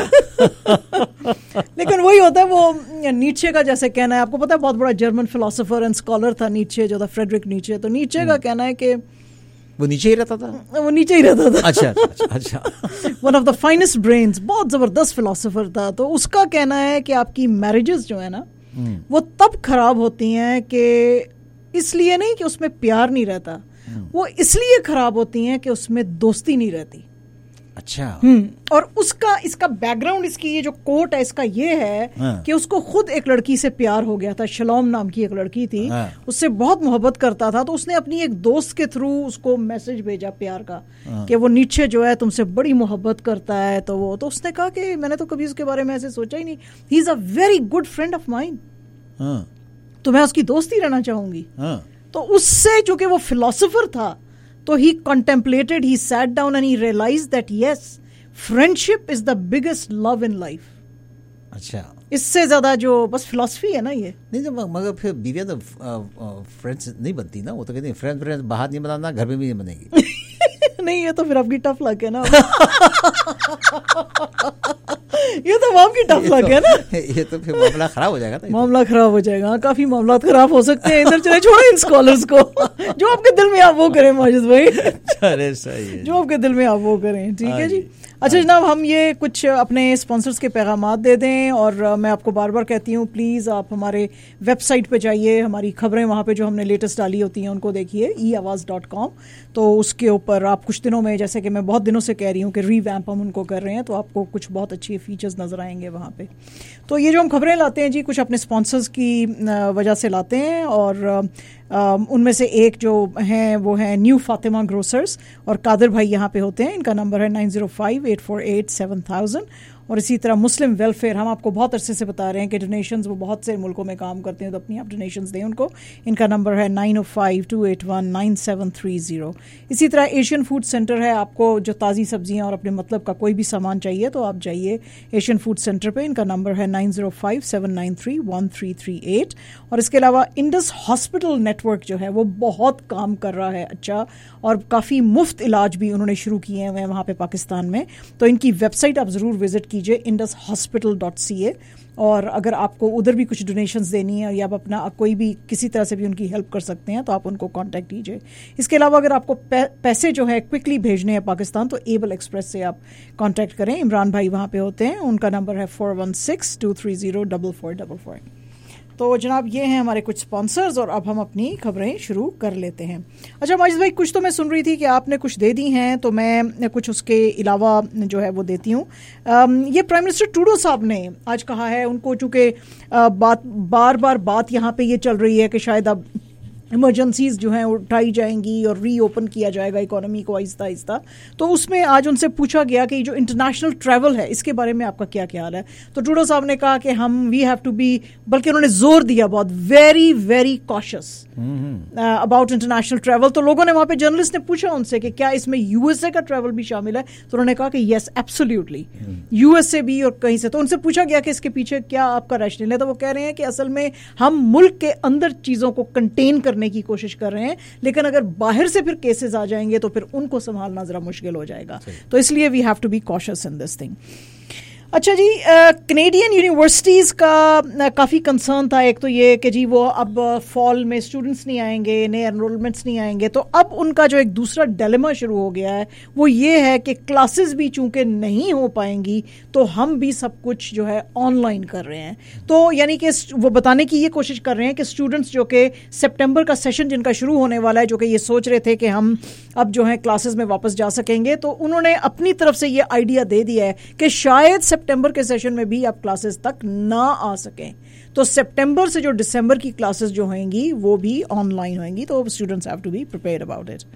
S10: लेकिन वही होता है वो नीचे का जैसे कहना है. आपको पता है बहुत बड़ा जर्मन फिलोसोफर एंड स्कॉलर था नीचे, जो था फ्रेडरिक नीचे. तो नीचे का कहना है कि
S1: वो नीचे ही रहता था.
S10: वो नीचे ही रहता था.
S1: अच्छा अच्छा अच्छा.
S10: One of the finest brains, बहुत जबरदस्त फिलोसोफर था. तो उसका कहना है कि आपकी मैरिजेस जो है ना वो तब खराब होती हैं कि इसलिए नहीं कि उसमें प्यार नहीं रहता, वो इसलिए खराब होती हैं कि उसमें दोस्ती नहीं रहती.
S1: अच्छा.
S10: हम्म और उसका इसका बैकग्राउंड, इसकी ये जो कोट है इसका ये है हाँ. कि उसको खुद एक लड़की से प्यार हो गया था. शलोम नाम की एक लड़की थी हाँ. उससे बहुत मोहब्बत करता था. तो उसने अपनी एक दोस्त के थ्रू उसको मैसेज भेजा प्यार का हाँ. कि वो नीचे जो है तुमसे बड़ी मोहब्बत करता है. तो वो तो उसने कहा कि मैंने तो कभी उसके बारे में ऐसे सोचा ही नहीं. He is a very good friend of mine, तो मैं उसकी दोस्ती रहना चाहूंगी. तो उससे चूंकि वो फिलोसोफर था तो he contemplated, he sat down and he realized that yes, friendship is the biggest love in life.
S1: अच्छा.
S10: इससे ज्यादा जो बस फिलॉसफी है ना ये.
S1: नहीं तो मगर फिर बीवियां तो फ्रेंड्स नहीं बनती ना. वो तो कहते हैं फ्रेंड फ्रेंड बाहर नहीं बनाना, घर में भी नहीं बनेगी.
S10: नहीं ये तो फिर आपकी टफ लक है ना. ये तो आपकी टफ लक है ना.
S1: ये तो फिर मामला खराब हो जाएगा.
S10: मामला खराब हो जाएगा. काफी मामला खराब हो सकते हैं. इधर चले छोड़ो इन स्कॉलर्स को. जो आपके दिल में आप वो करें माजिद भाई.
S1: अरे सही है.
S10: जो आपके दिल में आप वो करें. ठीक है जी. अच्छा जनाब, हम ये कुछ अपने स्पॉन्सर्स के पैगामात दे दें. और मैं आपको बार बार कहती हूँ प्लीज़ आप हमारे वेबसाइट पे जाइए, हमारी खबरें वहाँ पे जो हमने लेटेस्ट डाली होती हैं उनको देखिए, ई आवाज़ डॉट कॉम. तो उसके ऊपर आप कुछ दिनों में, जैसे कि मैं बहुत दिनों से कह रही हूँ कि रीवैम्प हम उनको कर रहे हैं, तो आपको कुछ बहुत अच्छे फीचर्स नज़र आएंगे वहाँ पे. तो ये जो हम खबरें लाते हैं जी कुछ अपने स्पॉन्सर्स की वजह से लाते हैं. और उनमें से एक जो हैं वो है न्यू फातिमा ग्रोसर्स, और कादिर भाई यहाँ पे होते हैं. इनका नंबर है nine zero five eight four eight seven thousand. और इसी तरह मुस्लिम वेलफेयर, हम आपको बहुत अरसे से बता रहे हैं कि डोनेशंस वो बहुत से मुल्कों में काम करते हैं, तो अपनी आप डोनेशंस दें उनको. इनका नंबर है nine O five two eight one nine seven three zero. इसी तरह एशियन फूड सेंटर है. आपको जो ताज़ी सब्जियां और अपने मतलब का कोई भी सामान चाहिए तो आप जाइए एशियन फूड सेंटर पे. इनका नंबर है nine zero five seven nine three one three three eight. और इसके अलावा इंडस हॉस्पिटल नेटवर्क जो है वो बहुत काम कर रहा है अच्छा, और काफ़ी मुफ्त इलाज भी उन्होंने शुरू किए हुए हैं वहाँ पे पाकिस्तान में. तो इनकी वेबसाइट आप ज़रूर विजिट कीजिए, Indus hospital dot C A. और अगर आपको उधर भी कुछ डोनेशंस देनी है या आप अपना कोई भी किसी तरह से भी उनकी हेल्प कर सकते हैं तो आप उनको कांटेक्ट कीजिए. इसके अलावा अगर आपको पैसे जो है क्विकली भेजने हैं पाकिस्तान तो एबल एक्सप्रेस से आप कांटेक्ट करें. इमरान भाई वहाँ पे होते हैं. उनका नंबर है four one six two three zero double four double four. तो जनाब ये हैं हमारे कुछ स्पॉन्सर्स, और अब हम अपनी खबरें शुरू कर लेते हैं. अच्छा माजिद भाई, कुछ तो मैं सुन रही थी कि आपने कुछ दे दी हैं, तो मैं कुछ उसके अलावा जो है वो देती हूँ. ये प्राइम मिनिस्टर ट्रूडो साहब ने आज कहा है, उनको चूँकि बात बार बार बात यहाँ पे ये चल रही है कि शायद अब इमरजेंसीज जो हैं उठाई जाएंगी और री ओपन किया जाएगा इकोनॉमी को आहिस्ता आहिस्ता. तो उसमें आज उनसे पूछा गया कि जो इंटरनेशनल ट्रैवल है इसके बारे में आपका क्या ख्याल है. तो ट्रूडो साहब ने कहा कि हम वी हैव टू बी, बल्कि उन्होंने जोर दिया बहुत, very very cautious about international travel. तो लोगों ने वहाँ पे, जर्नलिस्ट ने पूछा उनसे कि क्या इसमें यूएसए का ट्रैवल भी शामिल है, तो उन्होंने कहा कि यस एब्सोल्युटली, यूएसए भी और कहीं से. तो उनसे पूछा गया कि इसके पीछे क्या आपका रैशनल है, तो वो कह रहे हैं कि असल में हम मुल्क के अंदर चीज़ों को कंटेन करने की कोशिश कर रहे हैं, लेकिन अगर बाहर से फिर केसेस आ जाएंगे तो फिर उनको संभालना जरा मुश्किल हो जाएगा. तो इसलिए we have to be cautious in this thing. अच्छा जी, कनेडियन यूनिवर्सिटीज़ का काफ़ी कंसर्न था. एक तो ये कि जी वो अब फॉल में स्टूडेंट्स नहीं आएंगे, नए एनरोलमेंट्स नहीं आएंगे. तो अब उनका जो एक दूसरा डिलेमा शुरू हो गया है वो ये है कि क्लासेस भी चूंकि नहीं हो पाएंगी तो हम भी सब कुछ जो है ऑनलाइन कर रहे हैं. तो यानी कि वो बताने की ये कोशिश कर रहे हैं कि स्टूडेंट्स जो कि सितंबर का सेशन जिनका शुरू होने वाला है, जो कि ये सोच रहे थे कि हम अब जो है क्लासेस में वापस जा सकेंगे, तो उन्होंने अपनी तरफ से ये आइडिया दे दिया है कि शायद सितंबर के सेशन में भी आप क्लासेस तक ना आ सकें. तो सितंबर से जो दिसंबर की क्लासेस जो होंगी वो भी ऑनलाइन होंगी. तो students have to be prepared about it.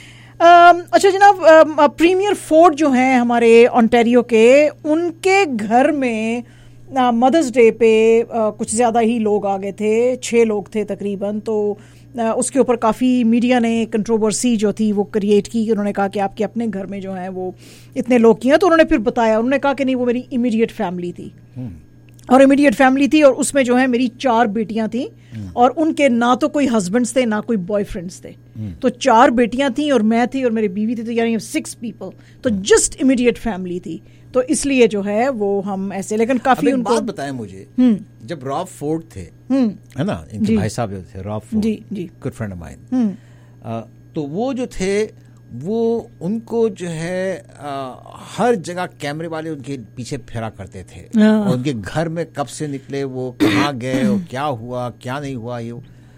S10: अच्छा जनाब, प्रीमियर फोर्ड जो हैं हमारे ओंटारियो के, उनके घर में मदर्स डे पे आ, कुछ ज़्यादा ही लोग आ गए थे, छः लोग थे तकरीबन. तो اس کے اوپر کافی میڈیا نے کنٹروورسی جو تھی وہ کریٹ کی. انہوں نے کہا کہ آپ کے اپنے گھر میں جو ہیں وہ اتنے لوگ کیے ہیں. تو انہوں نے پھر بتایا, انہوں نے کہا کہ نہیں وہ میری امیڈیٹ فیملی تھی, اور امیڈیٹ فیملی تھی, اور اس میں جو ہے میری چار بیٹیاں تھیں, اور ان کے نہ تو کوئی ہسبینڈس تھے نہ کوئی بوائے فرینڈس تھے. تو چار بیٹیاں تھیں اور میں تھی اور میری بیوی تھی, تو یعنی سکس پیپل. تو جسٹ امیڈیٹ فیملی تھی, تو اس لیے جو ہے وہ ہم ایسے. لیکن کافی ان کو
S1: بات بتائیں مجھے, جب راب فورڈ تھے ہے نا, ان کے بھائی صاحب جو تھے راب فورڈ,
S10: جی جی
S1: گڈ فرینڈ آف مائن, تو وہ جو تھے وہ ان کو جو ہے ہر جگہ کیمرے والے ان کے پیچھے پھیرا کرتے تھے, اور ان کے گھر میں کب سے نکلے, وہ کہاں گئے, اور کیا ہوا کیا نہیں ہوا. یہ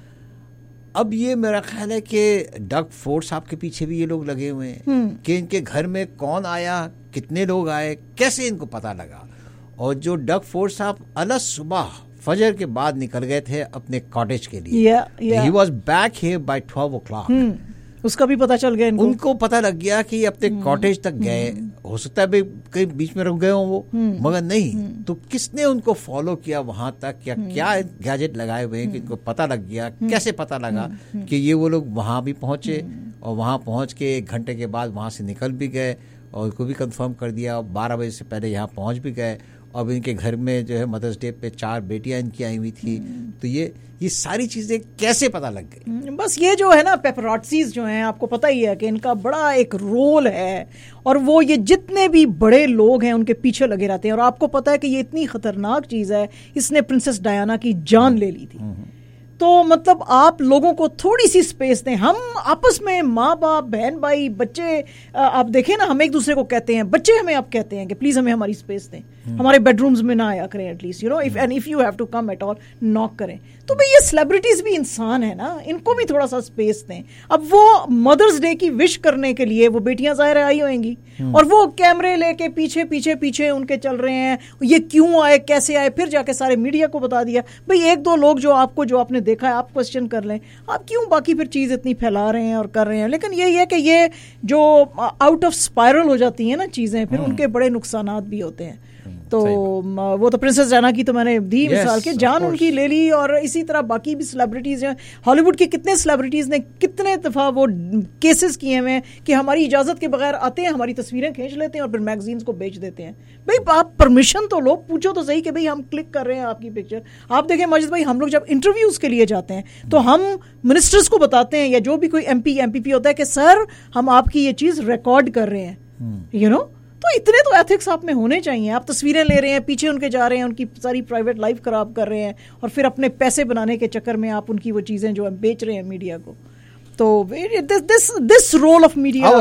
S1: اب یہ میرا خیال ہے کہ ڈگ فورڈ صاحب کے پیچھے بھی یہ لوگ لگے ہوئے ہیں کہ ان کے گھر میں کون آیا, کتنے لوگ آئے, کیسے ان کو پتہ لگا. اور جو ڈگ فورڈ صاحب الگ صبح فجر کے بعد نکل گئے تھے اپنے کاٹیج کے لیے, he was back here by twelve o'clock,
S10: اس کا بھی پتہ چل گیا,
S1: ان کو پتہ لگ گیا کہ یہ اپنے کاٹیج تک گئے. ہو سکتا ہے کہیں بیچ میں رک گئے ہوں وہ, مگر نہیں. تو کس نے ان کو فالو کیا وہاں تک, یا کیا گیجٹ لگائے ہوئے کہ ان کو پتہ لگ گیا, کیسے پتہ لگا کہ یہ وہ لوگ وہاں بھی پہنچے, اور وہاں پہنچ کے ایک گھنٹے کے بعد وہاں سے نکل بھی گئے, اور ان کو بھی کنفرم کر دیا, بارہ بجے سے پہلے یہاں پہنچ بھی گئے. اب ان کے گھر میں جو ہے مدرس ڈے پہ چار بیٹیاں ان کی آئی ہوئی تھی. تو یہ یہ ساری چیزیں کیسے پتہ لگ گئی؟
S10: بس یہ جو ہے نا پیپراتسیز جو ہیں, آپ کو پتہ ہی ہے کہ ان کا بڑا ایک رول ہے, اور وہ یہ جتنے بھی بڑے لوگ ہیں ان کے پیچھے لگے رہتے ہیں. اور آپ کو پتہ ہے کہ یہ اتنی خطرناک چیز ہے, اس نے پرنسس ڈیانا کی جان لے لی تھی. تو مطلب آپ لوگوں کو تھوڑی سی سپیس دیں. ہم آپس میں ماں باپ, بہن بھائی, بچے, آپ دیکھیں نا, ہم ایک دوسرے کو کہتے ہیں, بچے ہمیں آپ کہتے ہیں کہ پلیز ہمیں ہماری سپیس دیں, ہمارے بیڈ رومز میں نہ آیا کریں, at least you know if and if you have to come at all knock کریں. تو بھئی یہ سیلیبریٹیز بھی انسان ہیں نا, ان کو بھی تھوڑا سا سپیس دیں. اب وہ مدرس ڈے کی وش کرنے کے لیے وہ بیٹیاں ظاہر آئی ہوئیں گی, اور وہ کیمرے لے کے پیچھے پیچھے پیچھے ان کے چل رہے ہیں, یہ کیوں آئے, کیسے آئے, پھر جا کے سارے میڈیا کو بتا دیا. بھئی ایک دو لوگ جو آپ کو جو آپ نے دیکھا ہے آپ کوشچن کر لیں, آپ کیوں باقی پھر چیز اتنی پھیلا رہے ہیں اور کر رہے ہیں. لیکن یہی ہے کہ یہ جو آؤٹ آف اسپائرل ہو جاتی ہیں نا چیزیں, پھر ان کے بڑے نقصانات بھی ہوتے ہیں. تو وہ تو پرنسس ڈیانا کی تو میں نے دی مثال کہ جان ان کی لے لی, اور اسی طرح باقی بھی سیلیبریٹیز ہیں. ہالی ووڈ کے کتنے سیلیبریٹیز نے کتنے دفعہ وہ کیسز کیے ہوئے ہیں کہ ہماری اجازت کے بغیر آتے ہیں, ہماری تصویریں کھینچ لیتے ہیں اور پھر میگزینز کو بیچ دیتے ہیں. بھائی آپ پرمیشن تو لو, پوچھو تو صحیح کہ بھائی ہم کلک کر رہے ہیں آپ کی پکچر. آپ دیکھیں ماجد بھائی, ہم لوگ جب انٹرویوز کے لیے جاتے ہیں تو ہم منسٹرز کو بتاتے ہیں, یا جو بھی کوئی ایم پی ایم پی پی ہوتا ہے کہ سر ہم آپ کی یہ چیز ریکارڈ کر رہے ہیں, یو نو. تو اتنے تو ایتھکس آپ میں ہونے چاہیے. آپ تصویریں لے رہے ہیں, پیچھے ان کے جا رہے ہیں, ان کی ساری پرائیویٹ لائف خراب کر رہے ہیں, اور پھر اپنے پیسے بنانے کے چکر میں آپ ان کی وہ چیزیں جو بیچ رہے ہیں میڈیا کو. تو this this role of media,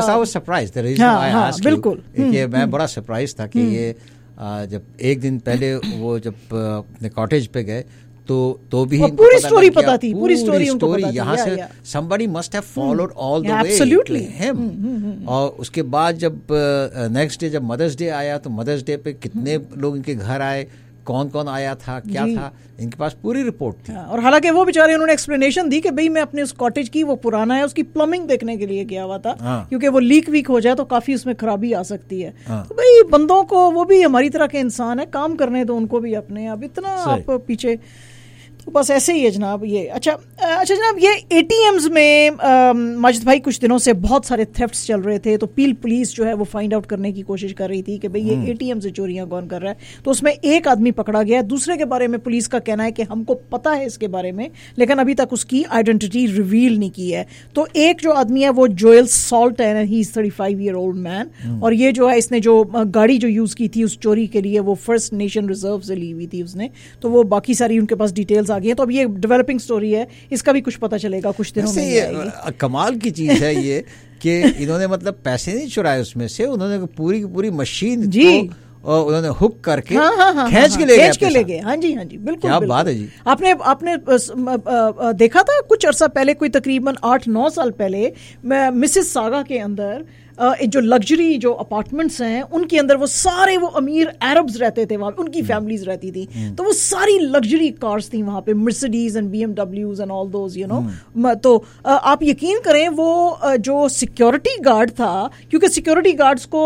S1: بالکل میں بڑا سرپرائز تھا کہ یہ جب ایک دن پہلے وہ جب اپنے کاٹیج پہ گئے تو تو بھی
S10: پوری سٹوری پتا تھی, پوری سٹوری ان کو پتا تھی.
S1: یہاں سے somebody must have followed all the way him. اور اس کے بعد جب نیکسٹ ڈے جب مدرس ڈے آیا تو مدرس ڈے پہ کتنے لوگ ان کے گھر آئے, کون کون آیا تھا, کیا تھا, ان کے پاس پوری رپورٹ تھی.
S10: اور حالانکہ وہ بیچارے انہوں نے ایکسپلینیشن دی کہ بھئی میں اپنے اس کاٹیج کی, وہ پرانا ہے, اس کی پلمبنگ دیکھنے کے لیے گیا ہوا تھا, کیونکہ وہ لیک ویک ہو جائے تو کافی اس میں خرابی آ سکتی ہے. تو بھئی بندوں کو, وہ بھی ہماری طرح کے انسان ہے, کام کرنے دو ان کو بھی اپنے. اب اتنا آپ پیچھے, تو بس ایسے ہی ہے جناب یہ. اچھا اچھا جناب, یہ اے ٹی ایمز میں ماجد بھائی کچھ دنوں سے بہت سارے تھیفٹس چل رہے تھے, تو پیل پولیس جو ہے وہ فائنڈ آؤٹ کرنے کی کوشش کر رہی تھی کہ بھئی یہ اے ٹی ایم سے چوریاں کون کر رہا ہے. تو اس میں ایک آدمی پکڑا گیا, دوسرے کے بارے میں پولیس کا کہنا ہے کہ ہم کو پتا ہے اس کے بارے میں, لیکن ابھی تک اس کی آئیڈینٹی ریویل نہیں کی ہے. تو ایک جو آدمی ہے وہ جوئل سالٹ ہے, he is thirty five year old man, اور یہ جو ہے اس نے جو گاڑی جو یوز کی تھی اس چوری کے لیے وہ فرسٹ نیشن ریزرو سے لی ہوئی تھی اس نے. تو وہ باقی ساری ان کے پاس ڈیٹیلز آ گئی ہیں. تو اب یہ ڈیولپنگ سٹوری ہے, اس کا بھی کچھ پتہ چلے گا کچھ دنوں میں.
S1: کمال کی چیز ہے یہ کہ انہوں نے مطلب پیسے نہیں چرائے اس میں سے, انہوں نے پوری کی پوری مشین
S10: جی
S1: اور انہوں نے ہک کر کے
S10: کھینچ کے لے گئے, کھینچ کے لے گئے. ہاں جی ہاں جی بالکل,
S1: کیا بات ہے جی.
S10: آپ نے آپ نے دیکھا تھا کچھ عرصہ پہلے, کوئی تقریباً آٹھ نو سال پہلے, مسز ساگا کے اندر جو لگژری جو اپارٹمنٹس ہیں ان کے اندر وہ سارے وہ امیر عربز رہتے تھے, وہاں ان کی فیملیز رہتی تھی, تو وہ ساری لگژری کارز تھیں وہاں پہ, مرسیڈیز اینڈ بی ایم ڈبلیوز and all those you know. تو آپ یقین کریں وہ جو سیکیورٹی گارڈ تھا, کیونکہ سیکیورٹی گارڈز کو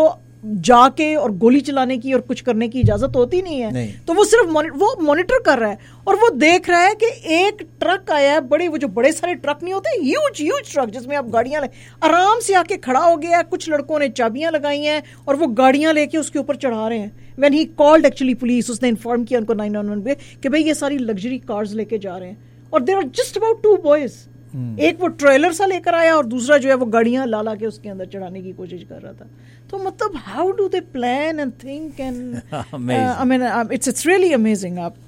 S10: جا کے اور گولی چلانے کی اور کچھ کرنے کی اجازت ہوتی نہیں ہے نہیں. تو وہ صرف وہ مانیٹر کر رہا ہے اور وہ دیکھ رہا ہے کہ ایک ٹرک آیا ہے, بڑے وہ جو بڑے سارے ٹرک نہیں ہوتے, ہیوج ہیوج ٹرک جس میں آپ گاڑیاں لے, آرام سے آ کے کھڑا ہو گیا. کچھ لڑکوں نے چابیاں لگائی ہیں اور وہ گاڑیاں لے کے اس کے اوپر چڑھا رہے ہیں. When he called actually police, اس نے انفارم کیا ان کو نائن ون ون پہ کہ بھائی یہ ساری لگژری کارز لے کے جا رہے ہیں. اور there are just about two boys, ایک وہ ٹریلر سا لے کر آیا اور دوسرا جو ہے وہ گاڑیاں لا لا کے اس کے اندر چڑھانے کی کوشش کر رہا تھا. تو مطلب how do they plan and think and I mean it's it's really amazing. آپ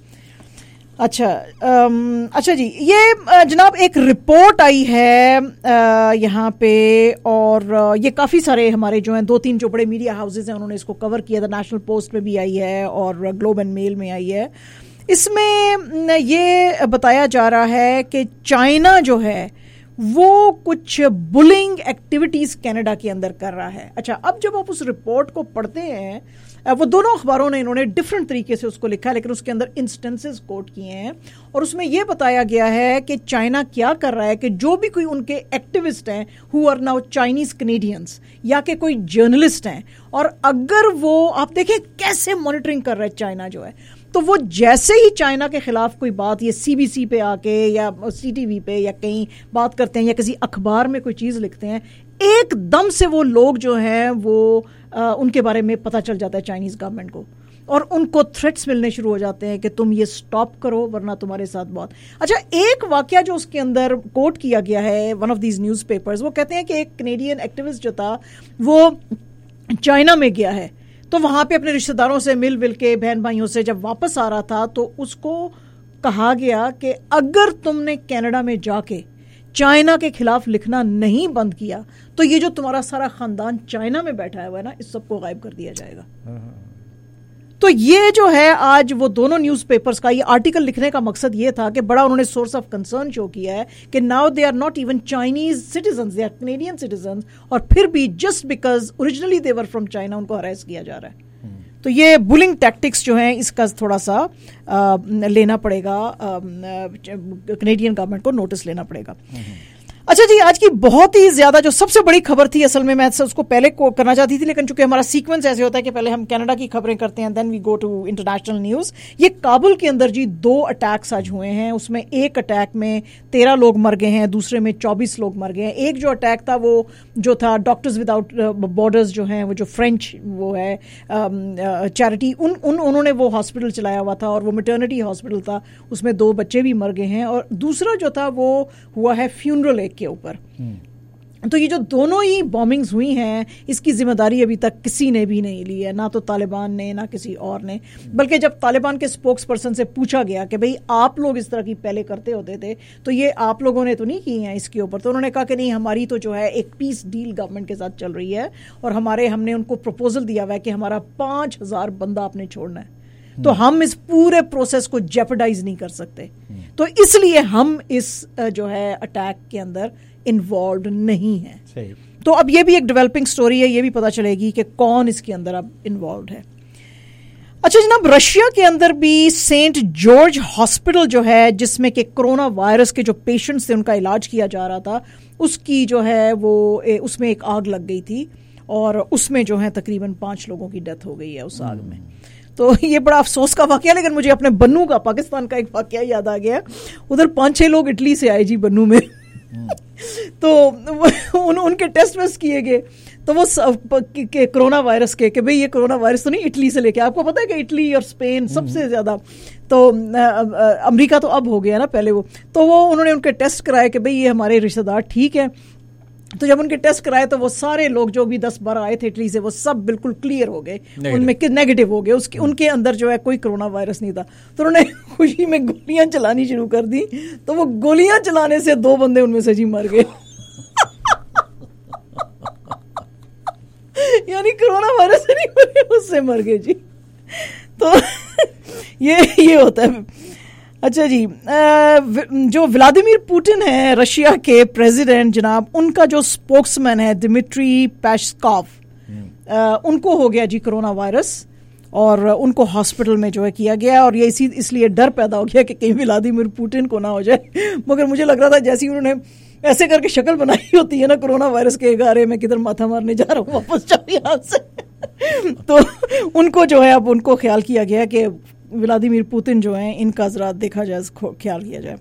S10: اچھا اچھا جی, یہ جناب ایک رپورٹ آئی ہے یہاں پہ, اور یہ کافی سارے ہمارے جو ہیں دو تین جو بڑے میڈیا ہاؤسز ہیں انہوں نے اس کو کور کیا تھا. نیشنل پوسٹ میں بھی آئی ہے اور گلوب اینڈ میل میں آئی ہے. اس میں یہ بتایا جا رہا ہے کہ چائنا جو ہے وہ کچھ بلنگ ایکٹیویٹیز کینیڈا کے اندر کر رہا ہے. اچھا, اب جب آپ اس رپورٹ کو پڑھتے ہیں, وہ دونوں اخباروں نے انہوں نے ڈفرنٹ طریقے سے اس کو لکھا, لیکن اس کے اندر انسٹنسز کوٹ کیے ہیں, اور اس میں یہ بتایا گیا ہے کہ چائنا کیا کر رہا ہے کہ جو بھی کوئی ان کے ایکٹیوسٹ ہیں who are now Chinese Canadians, یا کہ کوئی جرنلسٹ ہیں, اور اگر وہ آپ دیکھیں کیسے مانیٹرنگ کر رہا ہے چائنا جو ہے, تو وہ جیسے ہی چائنا کے خلاف کوئی بات یہ سی بی سی پہ آ کے یا سی ٹی وی پہ یا کہیں بات کرتے ہیں یا کسی اخبار میں کوئی چیز لکھتے ہیں, ایک دم سے وہ لوگ جو ہیں وہ آ, ان کے بارے میں پتہ چل جاتا ہے چائنیز گورنمنٹ کو, اور ان کو تھریٹس ملنے شروع ہو جاتے ہیں کہ تم یہ سٹاپ کرو ورنہ تمہارے ساتھ بہت. اچھا, ایک واقعہ جو اس کے اندر کوٹ کیا گیا ہے one of these newspapers, وہ کہتے ہیں کہ ایک کینیڈین ایکٹیوسٹ جو تھا وہ چائنا میں گیا ہے, تو وہاں پہ اپنے رشتہ داروں سے مل مل کے بہن بھائیوں سے جب واپس آ رہا تھا تو اس کو کہا گیا کہ اگر تم نے کینیڈا میں جا کے چائنا کے خلاف لکھنا نہیں بند کیا تو یہ جو تمہارا سارا خاندان چائنا میں بیٹھا ہوا ہے نا, اس سب کو غائب کر دیا جائے گا. تو یہ جو ہے آج وہ دونوں نیوز پیپرز کا یہ آرٹیکل لکھنے کا مقصد یہ تھا کہ بڑا انہوں نے سورس آف کنسرن شو کیا ہے کہ now they are not even Chinese citizens, they are Canadian citizens, اور پھر بھی just because originally they were from China ان کو ہراس کیا جا رہا ہے. تو یہ بلنگ ٹیکٹکس جو ہیں اس کا تھوڑا سا لینا پڑے گا, کینیڈین گورنمنٹ کو نوٹس لینا پڑے گا. اچھا جی, آج کی بہت ہی زیادہ جو سب سے بڑی خبر تھی, اصل میں میں اس کو پہلے کو کرنا چاہتی تھی, لیکن چونکہ ہمارا سیکوینس ایسے ہوتا ہے کہ پہلے ہم کینیڈا کی خبریں کرتے ہیں then we go to international news. یہ کابل کے اندر جی دو اٹیکس آج ہوئے ہیں, اس میں ایک اٹیک میں تیرہ لوگ مر گئے ہیں, دوسرے میں چوبیس لوگ مر گئے ہیں. ایک جو اٹیک تھا وہ جو تھا ڈاکٹرز وداؤٹ بارڈرز جو ہیں, وہ جو فرینچ وہ ہے چیریٹی, ان انہوں نے وہ ہاسپٹل چلایا ہوا تھا اور وہ میٹرنٹی ہاسپٹل تھا, اس میں دو بچے بھی مر گئے ہیں. اور دوسرا جو تھا وہ ہوا ہے فیونرل ایک کے اوپر. تو یہ جو دونوں ہی بامبنگز ہوئی ہیں اس کی ذمہ داری ابھی تک کسی نے بھی نہیں لی ہے, نہ تو طالبان نے نہ کسی اور نے. بلکہ جب طالبان کے سپوکس پرسن سے پوچھا گیا کہ بھئی آپ لوگ اس طرح کی پہلے کرتے ہوتے تھے تو یہ آپ لوگوں نے تو نہیں کی ہیں اس کے اوپر, تو انہوں نے کہا کہ نہیں, ہماری تو جو ہے ایک پیس ڈیل گورنمنٹ کے ساتھ چل رہی ہے اور ہمارے ہم نے ان کو پروپوزل دیا ہوا ہے کہ ہمارا پانچ ہزار بندہ آپ نے چھوڑنا ہے, تو ہم اس پورے پروسیس کو جیپڈائز نہیں کر سکتے, تو اس لیے ہم اس جو ہے اٹیک کے اندر انوالوڈ نہیں ہے. تو اب یہ بھی ایک ڈیولپنگ سٹوری ہے, یہ بھی پتا چلے گی کہ کون اس کے اندر اب انوالوڈ ہے. اچھا جناب, رشیا کے اندر بھی سینٹ جارج ہاسپٹل جو ہے جس میں کہ کرونا وائرس کے جو پیشنٹس تھے ان کا علاج کیا جا رہا تھا, اس کی جو ہے وہ اس میں ایک آگ لگ گئی تھی اور اس میں جو ہے تقریباً پانچ لوگوں کی ڈیتھ ہو گئی ہے اس آگ میں. تو یہ بڑا افسوس کا واقعہ, لیکن مجھے اپنے بنو کا, پاکستان کا ایک واقعہ یاد آ گیا. ادھر پانچ چھ لوگ اٹلی سے آئے جی بنو میں, تو ان, ان کے ٹیسٹ ویسٹ کیے گئے تو وہ کرونا وائرس کے کہ بھئی یہ کرونا وائرس تو نہیں اٹلی سے لے کے, آپ کو پتہ ہے کہ اٹلی اور اسپین سب سے زیادہ, تو امریکہ تو اب ہو گیا نا, پہلے وہ, تو وہ انہوں نے ان کے ٹیسٹ کرائے کہ بھئی یہ ہمارے رشتہ دار ٹھیک ہے. تو جب ان کے ٹیسٹ کرائے تو وہ سارے لوگ جو بھی دس بارہ آئے تھے اٹلی سے وہ سب بالکل کلیئر ہو گئے, ان میں نیگیٹو ہو گئے, اس کے ان کے اندر جو ہے کوئی کرونا وائرس نہیں تھا. تو انہوں نے خوشی میں گولیاں چلانی شروع کر دی, تو وہ گولیاں چلانے سے دو بندے ان میں سے جی مر گئے. یعنی کرونا وائرس سے نہیں مرے, اس سے مر گئے جی. تو یہ یہ ہوتا ہے. اچھا جی, جو ولادیمیر پوٹن ہے رشیا کے پریزیڈنٹ جناب, ان کا جو اسپوکس مین ہے ڈمیٹری پیسکوف, ان کو ہو گیا جی کرونا وائرس اور ان کو ہاسپٹل میں جو ہے کیا گیا, اور یہ اسی اس لیے ڈر پیدا ہو گیا کہ کہیں ولادیمیر پوٹن کو نہ ہو جائے. مگر مجھے لگ رہا تھا جیسے ہی انہوں نے ایسے کر کے شکل بنائی ہوتی ہے نا کرونا وائرس کے, گارے میں کدھر ماتھا مارنے جا رہا ہوں, واپس جاؤ یہاں سے. تو ان کو جو ہے اب ان کو خیال کیا گیا کہ ولادیمیر پوتن جو ہیں ان کا ذرا دیکھا جائے, خیال کیا جائے.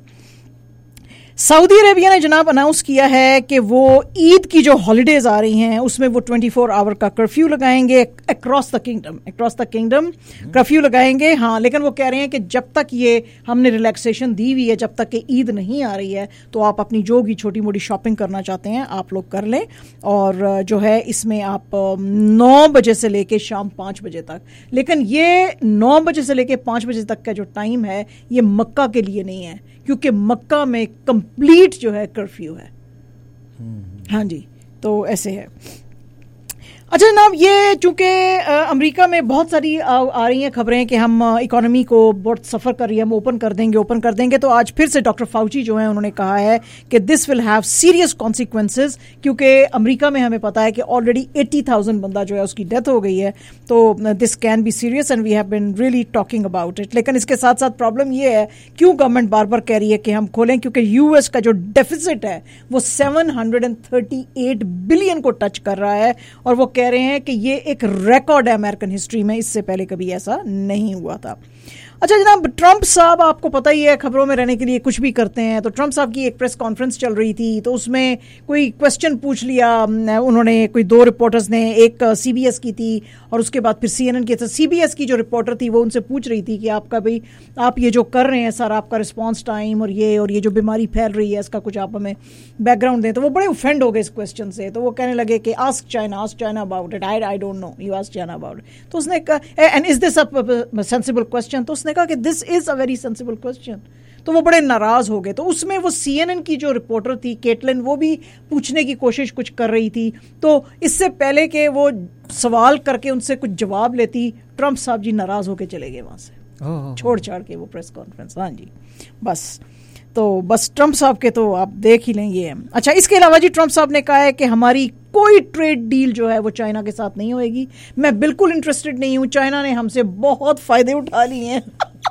S10: سعودی عربیہ نے جناب اناؤنس کیا ہے کہ وہ عید کی جو ہالیڈیز آ رہی ہیں اس میں وہ ٹوئنٹی فور آور کا کرفیو لگائیں گے across the kingdom across the kingdom curfew لگائیں گے. ہاں, لیکن وہ کہہ رہے ہیں کہ جب تک یہ ہم نے ریلیکسیشن دی ہوئی ہے, جب تک کہ عید نہیں آ رہی ہے, تو آپ اپنی جو بھی چھوٹی موٹی شاپنگ کرنا چاہتے ہیں آپ لوگ کر لیں. اور جو ہے اس میں آپ نو بجے سے لے کے شام پانچ بجے تک, لیکن یہ نو بجے سے لے کے پانچ بجے تک کا جو ٹائم ہے یہ مکہ کے لیے نہیں ہے, کیونکہ مکہ میں کمپلیٹ جو ہے کرفیو ہے. ہاں جی, تو ایسے ہے. اچھا جناب, یہ چونکہ امریکہ میں بہت ساری آ رہی ہیں خبریں کہ ہم اکانومی کو بہت سفر کر رہی ہے, ہم اوپن کر دیں گے اوپن کر دیں گے تو آج پھر سے ڈاکٹر فاؤچی جو ہیں انہوں نے کہا ہے کہ this will have serious consequences, کیونکہ امریکہ میں ہمیں پتا ہے کہ آلریڈی ایٹی تھاؤزینڈ بندہ جو ہے اس کی ڈیتھ ہو گئی ہے, تو this can be serious and we have been really talking about it. لیکن اس کے ساتھ ساتھ پرابلم یہ ہے, کیوں گورنمنٹ بار بار کہہ رہی ہے کہ ہم کھولیں, کیونکہ یو ایس کا جو ڈیفیسٹ ہے وہ seven hundred and thirty eight billion کو ٹچ کر رہا ہے, اور وہ کہہ رہے ہیں کہ یہ ایک ریکارڈ ہے امریکن ہسٹری میں, اس سے پہلے کبھی ایسا نہیں ہوا تھا. اچھا جناب, ٹرمپ صاحب آپ کو پتہ ہی ہے خبروں میں رہنے کے لیے کچھ بھی کرتے ہیں, تو ٹرمپ صاحب کی ایک پریس کانفرنس چل رہی تھی تو اس میں کوئی کوشچن پوچھ لیا انہوں نے, کوئی دو رپورٹرز نے, ایک سی بی ایس کی تھی اور اس کے بعد پھر سی این این کی. سی بی ایس کی جو رپورٹر تھی وہ ان سے پوچھ رہی تھی کہ آپ کا بھائی آپ یہ جو کر رہے ہیں سر, آپ کا رسپانس ٹائم اور یہ اور یہ جو بیماری پھیل رہی ہے اس کا کچھ آپ ہمیں بیک گراؤنڈ دیں. تو وہ بڑے اوفینڈ ہو گئے اس کوشچن سے, تو وہ کہنے لگے کہ ask China ask China about it, I I don't know, you ask China about it. تو اس نے کہا and is this a sensible question, تو اس نے کہا کہ this is a very sensible question. تو وہ بڑے ناراض ہو گئے. تو اس میں وہ سی این این کی جو رپورٹر تھی کیٹلن, وہ بھی پوچھنے کی کوشش کچھ کر رہی تھی, تو اس سے پہلے کہ وہ سوال کر کے ان سے کچھ جواب لیتی, ٹرمپ صاحب جی ناراض ہو کے چلے گئے وہاں سے, چھوڑ چھاڑ کے وہ پریس کانفرنس. ہاں جی, بس تو بس ٹرمپ صاحب کے تو آپ دیکھ ہی لیں یہ. اچھا, اس کے علاوہ جی ٹرمپ صاحب نے کہا ہے کہ ہماری کوئی ٹریڈ ڈیل جو ہے وہ چائنا کے ساتھ نہیں ہوئے گی. میں بالکل انٹرسٹڈ نہیں ہوں, چائنا نے ہم سے بہت فائدے اٹھا لیے ہیں.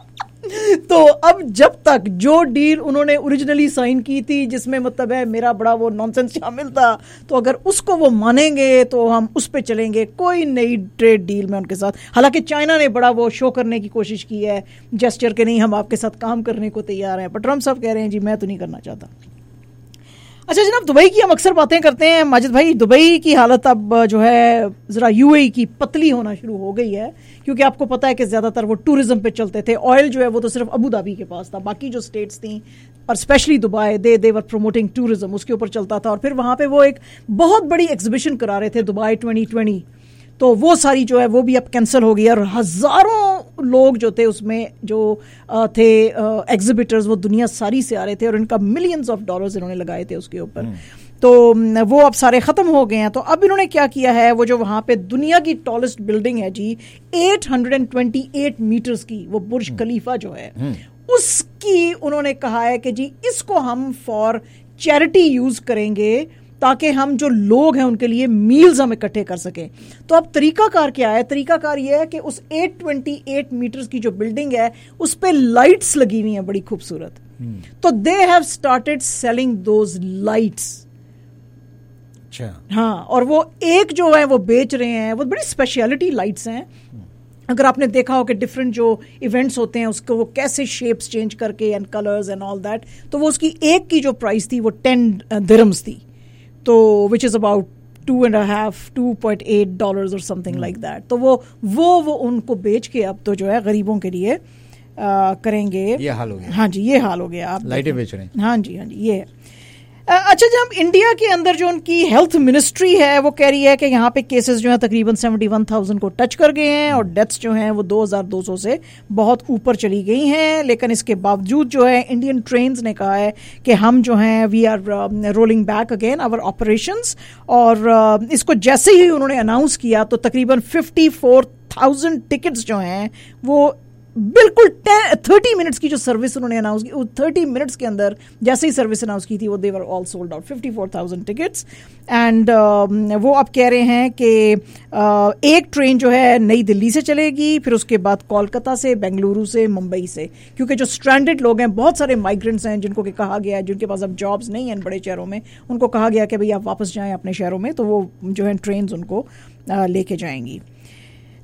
S10: تو اب جب تک جو ڈیل انہوں نے اوریجنلی سائن کی تھی جس میں مطلب ہے میرا بڑا وہ نانسنس شامل تھا, تو اگر اس کو وہ مانیں گے تو ہم اس پہ چلیں گے, کوئی نئی ٹریڈ ڈیل میں ان کے ساتھ. حالانکہ چائنا نے بڑا وہ شو کرنے کی کوشش کی ہے, جسچر کہ نہیں ہم آپ کے ساتھ کام کرنے کو تیار ہیں, پر ٹرمپ صاحب کہہ رہے ہیں جی میں تو نہیں کرنا چاہتا. اچھا جناب, دبئی کی ہم اکثر باتیں کرتے ہیں ماجد بھائی. دبئی کی حالت اب جو ہے ذرا یو اے ای کی پتلی ہونا شروع ہو گئی ہے, کیونکہ آپ کو پتا ہے کہ زیادہ تر وہ ٹورزم پہ چلتے تھے. آئل جو ہے وہ تو صرف ابو دھابی کے پاس تھا, باقی جو اسٹیٹس تھیں اور especially Dubai they they were promoting tourism, اس کے اوپر چلتا تھا. اور پھر وہاں پہ وہ ایک بہت بڑی ایگزیبیشن کرا رہے تھے دبئی ٹوئنٹی ٹوئنٹی, تو وہ ساری جو ہے وہ بھی اب کینسل ہو گئی. اور ہزاروں لوگ جو تھے اس میں جو تھے ایگزیبیٹرز, وہ دنیا ساری سے آ رہے تھے اور ان کا ملینز آف ڈالرز انہوں نے لگائے تھے اس کے اوپر. تو وہ اب سارے ختم ہو گئے ہیں. تو اب انہوں نے کیا کیا ہے, وہ جو وہاں پہ دنیا کی ٹالسٹ بلڈنگ ہے جی eight hundred and twenty eight meters کی, وہ برج خلیفہ جو ہے, اس کی انہوں نے کہا ہے کہ جی اس کو ہم فار چیریٹی یوز کریں گے تاکہ ہم جو لوگ ہیں ان کے لیے میلز ہم اکٹھے کر سکیں. تو اب طریقہ کار کیا ہے, طریقہ کار یہ ہے کہ اس ایٹ ٹوینٹی ایٹ میٹرز کی جو بلڈنگ ہے اس پہ لائٹس لگی ہوئی ہیں بڑی خوبصورت. تو they have started selling those lights. ہاں, اور وہ ایک جو ہے وہ بیچ رہے ہیں, وہ بڑی اسپیشلٹی لائٹس ہیں. اگر آپ نے دیکھا ہو کہ ڈفرینٹ جو ایونٹس ہوتے ہیں اس کو وہ کیسے شیپس چینج کر کے and colours and all that, تو وہ اس کی ایک کی جو پرائس تھی وہ ٹین درہمز تھی, تو which is about two and half two point eight dollars اور سم تھنگ لائک دیٹ. تو وہ وہ وہ ان کو بیچ کے اب تو جو ہے غریبوں کے لیے کریں گے.
S1: یہ حال ہو گیا.
S10: ہاں جی, یہ حال ہو گیا. آپ
S1: لائٹیں بیچ رہے ہیں.
S10: ہاں جی, ہاں جی, یہ ہے. اچھا جناب, انڈیا کے اندر جو ان کی ہیلتھ منسٹری ہے وہ کہہ رہی ہے کہ یہاں پہ کیسز جو ہیں تقریباً سیونٹی ون تھاؤزینڈ کو ٹچ کر گئے ہیں اور ڈیتھس جو ہیں وہ دو ہزار دو سو سے بہت اوپر چلی گئی ہیں. لیکن اس کے باوجود جو ہے انڈین ٹرینز نے کہا ہے کہ ہم جو ہیں we are rolling back again our operations, اور اس کو جیسے ہی انہوں نے اناؤنس کیا تو تقریباً ففٹی فور تھاؤزینڈ ٹکٹس جو ہیں وہ بالکل تھرٹی منٹس کی جو سروس انہوں نے اناؤنس کی, تھرٹی منٹس کے اندر جیسے ہی سروس اناؤنس کی تھی وہ they were all sold out, fifty four thousand tickets. And وہ اب کہہ رہے ہیں کہ uh, ایک ٹرین جو ہے نئی دلی سے چلے گی, پھر اس کے بعد کولکتہ سے, بنگلورو سے, ممبئی سے, کیونکہ جو اسٹرینڈڈ لوگ ہیں بہت سارے مائیگرنٹس ہیں جن کو کہ کہا گیا ہے, جن کے پاس اب جابس نہیں ہیں بڑے شہروں میں, ان کو کہا گیا کہ بھئی آپ واپس جائیں اپنے شہروں میں, تو وہ جو ہے ٹرینز ان کو uh, لے کے جائیں گی.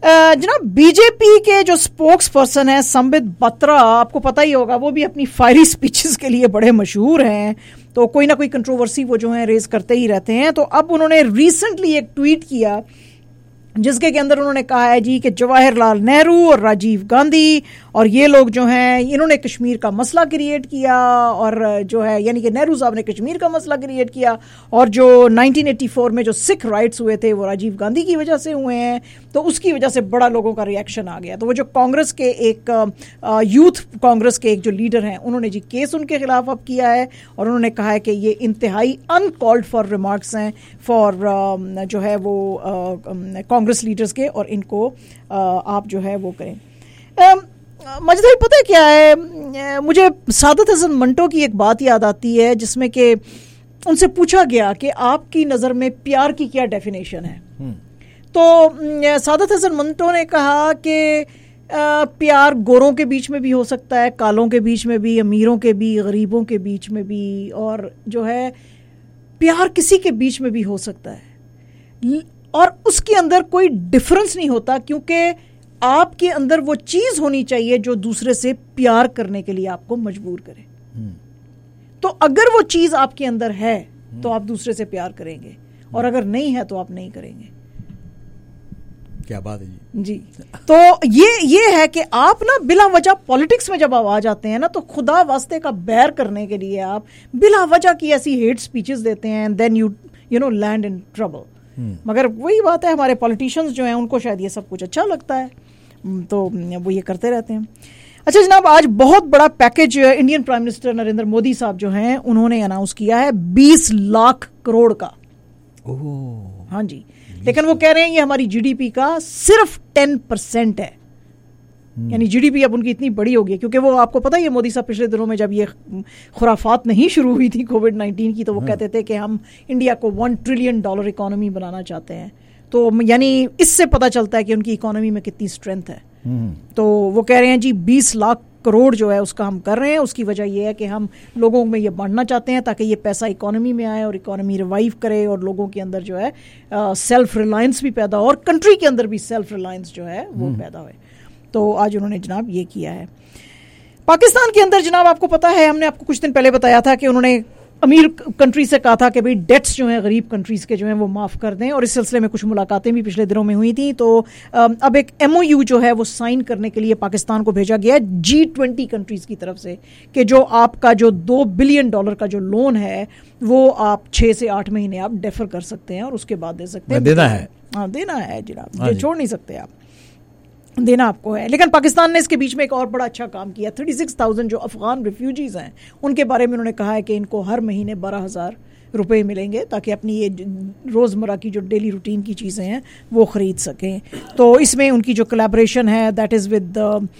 S10: जनाब बी जे पी के जो स्पोक्स पर्सन है संबित बत्रा, आपको पता ही होगा, वो भी अपनी फायरी स्पीचेस के लिए बड़े मशहूर हैं, तो कोई ना कोई कंट्रोवर्सी वो जो है रेज करते ही रहते हैं। तो अब उन्होंने रिसेंटली एक ट्वीट किया जिसके के अंदर उन्होंने कहा है जी कि जवाहरलाल नेहरू और राजीव गांधी और ये लोग जो हैं इन्होंने कश्मीर का मसला क्रिएट किया, और जो है यानी कि नेहरू साहब ने कश्मीर का मसला क्रिएट किया, और जो नाइनटीन एटी फोर में जो सिख राइट्स हुए थे वो राजीव गांधी की वजह से हुए हैं, तो उसकी वजह से बड़ा लोगों का रिएक्शन आ गया। तो वो जो कांग्रेस के एक यूथ कांग्रेस के एक जो लीडर हैं उन्होंने जी केस उनके खिलाफ अब किया है, और उन्होंने कहा है कि ये इंतहाई अनकॉल्ड फॉर रिमार्क्स हैं फॉर जो है वो कांग्रेस लीडर्स के, और इनको आप जो है वो करें। मजिद भाई पता है क्या है, मुझे सादत हसन मंटो की एक बात याद आती है जिसमें कि उनसे पूछा गया कि आपकी नज़र में प्यार की क्या डेफिनेशन है, तो सादत हसन मंटो ने कहा कि प्यार गोरों के बीच में भी हो सकता है, कालों के बीच में भी, अमीरों के भी, गरीबों के बीच में भी, और जो है प्यार किसी के बीच में भी हो सकता है, और उसके अंदर कोई डिफरेंस नहीं होता, क्योंकि आपके अंदर वो चीज होनी चाहिए जो दूसरे से प्यार करने के लिए आपको मजबूर करे। तो अगर वो चीज आपके अंदर है तो आप दूसरे से प्यार करेंगे, और अगर नहीं है तो आप नहीं करेंगे।
S1: क्या बात है जी।
S10: जी तो ये ये है कि आप ना बिला वजह पॉलिटिक्स में जब आप आ जाते हैं ना, तो खुदा वास्ते का बैर करने के लिए आप बिला वजह की ऐसी हेट स्पीचेस देते हैं, and then you you know land in trouble. मगर वही बात है, हमारे पॉलिटिशियंस जो हैं उनको शायद ये सब कुछ अच्छा लगता है, तो वो ये करते रहते हैं। अच्छा जनाब, आज बहुत बड़ा package Indian prime minister Narendra Modi साहब जो हैं उन्होंने अनाउंस किया है बीस लाख करोड़ का।
S1: ओह
S10: हाँ जी, लेकिन वो कह रहे हैं ये हमारी जीडीपी का सिर्फ टेन परसेंट है, यानी जीडीपी अब उनकी इतनी बड़ी होगी, क्योंकि वो आपको पता ही है मोदी साहब पिछले दिनों में जब ये खुराफात नहीं शुरू हुई थी कोविड नाइन्टीन की, तो वो कहते थे कि हम इंडिया को वन ट्रिलियन डॉलर इकोनॉमी बनाना चाहते हैं, तो यानी इससे पता चलता है कि उनकी इकोनॉमी में कितनी स्ट्रेंथ है। तो वो कह रहे हैं जी बीस लाख करोड़ जो है उसका हम कर रहे हैं, उसकी वजह यह है कि हम लोगों में ये बांटना चाहते हैं ताकि ये पैसा इकोनॉमी में आए और इकोनॉमी रिवाइव करे, और लोगों के अंदर जो है सेल्फ रिलायंस भी पैदा हो, और कंट्री के अंदर भी सेल्फ रिलायंस जो है वो पैदा हो। तो आज उन्होंने जनाब ये किया है। पाकिस्तान के अंदर जनाब आपको पता है, हमने आपको कुछ दिन पहले बताया था कि उन्होंने अमीर कंट्री से कहा था कि भाई डेट्स जो हैं गरीब कंट्रीज़ के जो हैं वो माफ़ कर दें, और इस सिलसिले में कुछ मुलाकातें भी पिछले दिनों में हुई थी। तो अब एक एमओयू जो है वो साइन करने के लिए पाकिस्तान को भेजा गया है जी ट्वेंटी कंट्रीज़ की तरफ से, कि जो आपका जो दो बिलियन डॉलर का जो लोन है वो आप छः से आठ महीने आप डेफर कर सकते हैं और उसके बाद दे सकते हैं।
S1: देना है,
S10: हाँ देना है जनाब, ये छोड़ नहीं सकते आप, देना आपको है। लेकिन पाकिस्तान ने इसके बीच में एक और बड़ा अच्छा काम किया। थर्टी सिक्स थाउजेंड जो अफगान रिफ्यूजीज हैं उनके बारे में उन्होंने कहा है कि इनको हर महीने बारह हज़ार रुपये मिलेंगे ताकि अपनी ये रोज़मर्रा की जो डेली रूटीन की चीज़ें हैं वो ख़रीद सकें। तो इसमें उनकी जो कोलैबोरेशन है दैट इज़ विद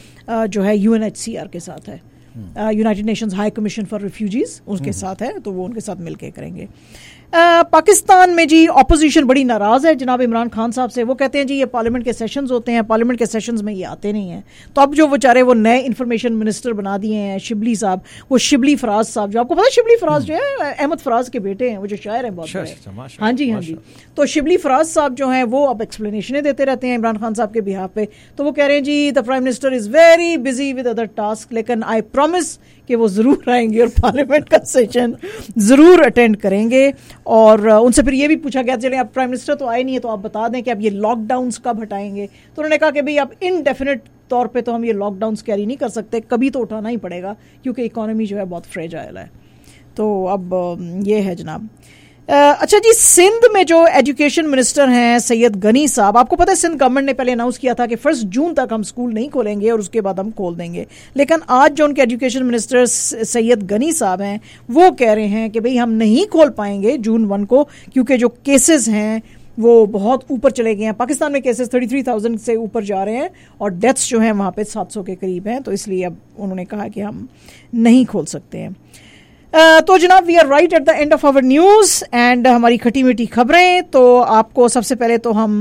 S10: जो है U N H C R के साथ है, United Nations High Commission for Refugees, उसके साथ है, तो वो उनके साथ मिलके करेंगे। Uh, पाकिस्तान में जी ऑपोजिशन बड़ी नाराज़ है जनाब इमरान खान साहब से। वो कहते हैं जी ये पार्लियामेंट के सेशंस होते हैं, पार्लियामेंट के सेशंस में ये आते नहीं हैं। तो अब जो बेचारे वो नए इंफॉर्मेशन मिनिस्टर बना दिए हैं शिबली साहब, वो शिबली फराज साहब, जो आपको पता है शिबली फराज जो है अहमद फराज के बेटे हैं, वो जो शायर हैं बहुत बड़े, हाँ जी हाँ जी। तो शिबली फराज साहब जो हैं वो अब एक्सप्लेनेशनें देते रहते हैं इमरान खान साहब के बिहाफ पे। तो वो कह रहे हैं जी the prime minister is very busy with other task, लेकिन आई प्रॉमिस कि वो ज़रूर आएंगे और पार्लियामेंट का सेशन ज़रूर अटेंड करेंगे। और उनसे फिर ये भी पूछा गया चले आप प्राइम मिनिस्टर तो आए नहीं है तो आप बता दें कि आप ये लॉकडाउन्स कब हटाएंगे। तो उन्होंने कहा कि भाई आप इनडेफिनेट तौर पे तो हम ये लॉकडाउन्स कैरी नहीं कर सकते, कभी तो उठाना ही पड़ेगा क्योंकि इकोनॉमी जो है बहुत फ्रेजाइल है। तो अब ये है जनाब। अच्छा जी, सिंध में जो एजुकेशन मिनिस्टर हैं सैयद गनी साहब, आपको पता है सिंध गवर्नमेंट ने पहले अनाउंस किया था कि फर्स्ट जून तक हम स्कूल नहीं खोलेंगे और उसके बाद हम खोल देंगे, लेकिन आज जो उनके एजुकेशन मिनिस्टर सैयद गनी साहब हैं वो कह रहे हैं कि भाई हम नहीं खोल पाएंगे जून वन को, क्योंकि जो केसेस हैं वो बहुत ऊपर चले गए हैं। पाकिस्तान में केसेस थर्टी थ्री थाउजेंड से ऊपर जा रहे हैं और डेथ्स जो हैं वहाँ पे सात सौ के करीब हैं, तो इसलिए अब उन्होंने कहा कि हम नहीं खोल सकते हैं। Uh, तो जनाब we are right at the end of our news and हमारी खटी मीठी खबरें। तो आपको सबसे पहले तो हम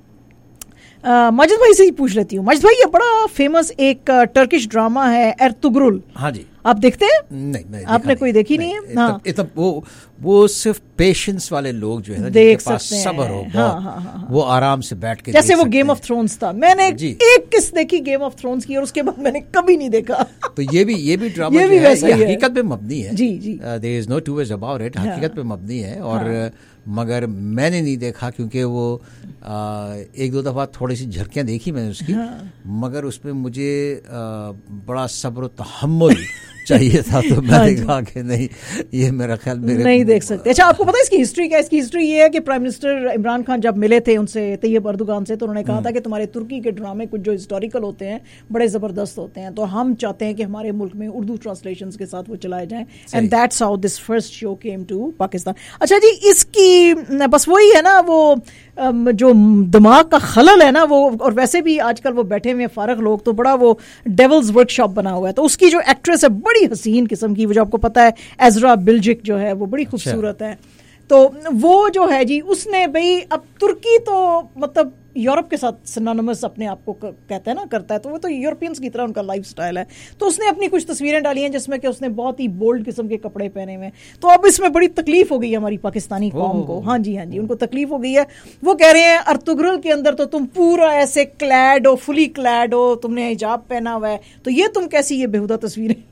S10: uh, माजिद भाई से ही पूछ लेती हूँ। माजिद भाई, ये बड़ा फेमस एक टर्किश uh, ड्रामा है एर्तुगरुल,
S1: हाँ जी,
S10: آپ دیکھتے ہیں؟
S1: نہیں,
S10: آپ نے کوئی دیکھی نہیں ہے. ہاں,
S1: وہ وہ صرف پیشنس والے لوگ جو ہے
S10: دیکھ سکتے ہیں,
S1: صبر ہو,
S10: ہاں ہاں ہاں,
S1: وہ آرام سے بیٹھ کے,
S10: جیسے وہ گیم آف تھرونز تھا, میں نے ایک قسط دیکھی گیم آف تھرونز کی اور اس کے بعد میں نے کبھی نہیں دیکھا.
S1: تو یہ بھی یہ بھی ڈرامہ جو ہے یہ حقیقت پہ مبنی ہے.
S10: جی جی,
S1: there is no two ways about it, حقیقت پہ مبنی ہے. اور مگر میں نے نہیں دیکھا کیونکہ وہ ایک دو دفعہ تھوڑی سی جھلکیاں دیکھی میں نے اس کی, مگر اس میں مجھے بڑا صبر و تحمل چاہیے تھا, تو میں نے کہا کہ نہیں, یہ میرا خیال میرے
S10: نہیں دیکھ سکتے. اچھا, آپ کو پتا ہے اس کی ہسٹری کیا ہے؟ اس کی ہسٹری یہ ہے کہ پرائم منسٹر عمران خان جب ملے تھے ان سے, طیب اردوغان سے, تو انہوں نے کہا تھا کہ تمہارے ترکی کے ڈرامے کچھ جو ہسٹوریکل ہوتے ہیں بڑے زبردست ہوتے ہیں, تو ہم چاہتے ہیں کہ ہمارے ملک میں اردو ٹرانسلیشنز کے ساتھ وہ چلائے جائیں, and that's how this first show came to Pakistan. اچھا جی, اس کی بس وہی ہے نا, وہ جو دماغ کا خلل ہے نا وہ, اور ویسے بھی آج کل وہ بیٹھے ہوئے فارغ لوگ تو بڑا وہ ڈیولز ورک شاپ بنا ہوا ہے. تو اس کی جو ایکٹریس ہے بڑی حسین قسم کی, وہ جو آپ کو پتا ہے ایزرا بلجک جو ہے وہ بڑی خوبصورت ہے. تو وہ جو ہے جی, اس نے بھئی اب ترکی تو مطلب یورپ کے ساتھ سنونیمس اپنے آپ کو کہتا ہے نا, کرتا ہے, تو وہ تو یورپینس کی طرح ان کا لائف سٹائل ہے. تو اس نے اپنی کچھ تصویریں ڈالی ہیں جس میں کہ اس نے بہت ہی بولڈ قسم کے کپڑے پہنے ہوئے ہیں. تو اب اس میں بڑی تکلیف ہو گئی ہے ہماری پاکستانی قوم کو. ہاں جی ہاں جی, ان کو تکلیف ہو گئی ہے. وہ کہہ رہے ہیں ارتگرل کے اندر تو تم پورا ایسے کلیڈ ہو, فلی کلیڈ ہو, تم نے حجاب پہنا ہوا ہے, تو یہ تم کیسی یہ بےہودہ تصویریں.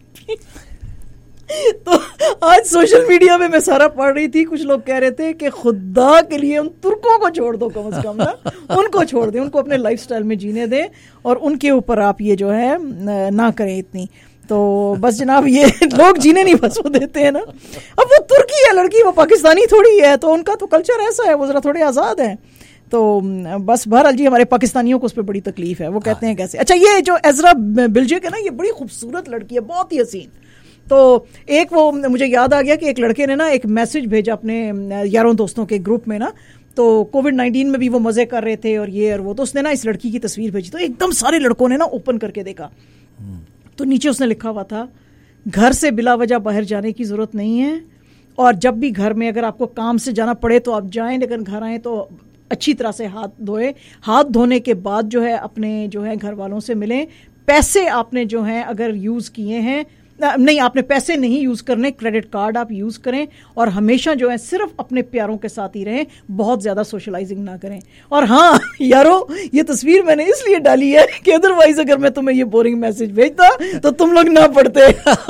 S10: تو آج سوشل میڈیا میں میں سارا پڑھ رہی تھی, کچھ لوگ کہہ رہے تھے کہ خدا کے لیے ان ترکوں کو چھوڑ دو, کم از کم نا ان کو چھوڑ دیں, ان کو اپنے لائف سٹائل میں جینے دیں, اور ان کے اوپر آپ یہ جو ہے نہ کریں اتنی. تو بس جناب, یہ لوگ جینے نہیں بس وہ دیتے ہیں نا. اب وہ ترکی ہے لڑکی, وہ پاکستانی تھوڑی ہے, تو ان کا تو کلچر ایسا ہے, وہ ذرا تھوڑے آزاد ہیں. تو بس بہرحال جی, ہمارے پاکستانیوں کو اس پہ بڑی تکلیف ہے. وہ کہتے ہیں کیسے. اچھا, یہ جو ایزرا بلجک ہے نا, یہ بڑی خوبصورت لڑکی ہے, بہت ہی حسین. تو ایک وہ مجھے یاد آ گیا کہ ایک لڑکے نے نا ایک میسج بھیجا اپنے یاروں دوستوں کے گروپ میں نا, تو کووڈ نائنٹین میں بھی وہ مزے کر رہے تھے اور یہ اور وہ, تو اس نے نا اس لڑکی کی تصویر بھیجی, تو ایک دم سارے لڑکوں نے نا اوپن کر کے دیکھا, تو نیچے اس نے لکھا ہوا تھا, گھر سے بلا وجہ باہر جانے کی ضرورت نہیں ہے, اور جب بھی گھر میں اگر آپ کو کام سے جانا پڑے تو آپ جائیں, لیکن گھر آئیں تو اچھی طرح سے ہاتھ دھوئیں, ہاتھ دھونے کے بعد جو ہے اپنے جو ہے گھر والوں سے ملیں. پیسے آپ نے جو ہیں اگر یوز کیے ہیں, نہیں آپ نے پیسے نہیں یوز کرنے, کریڈٹ کارڈ آپ یوز کریں, اور ہمیشہ جو ہے صرف اپنے پیاروں کے ساتھ ہی رہیں, بہت زیادہ سوشلائزنگ نہ کریں. اور ہاں یارو, یہ تصویر میں نے اس لیے ڈالی ہے کہ ادروائز اگر میں تمہیں یہ بورنگ میسج بھیجتا تو تم لوگ نہ پڑھتے.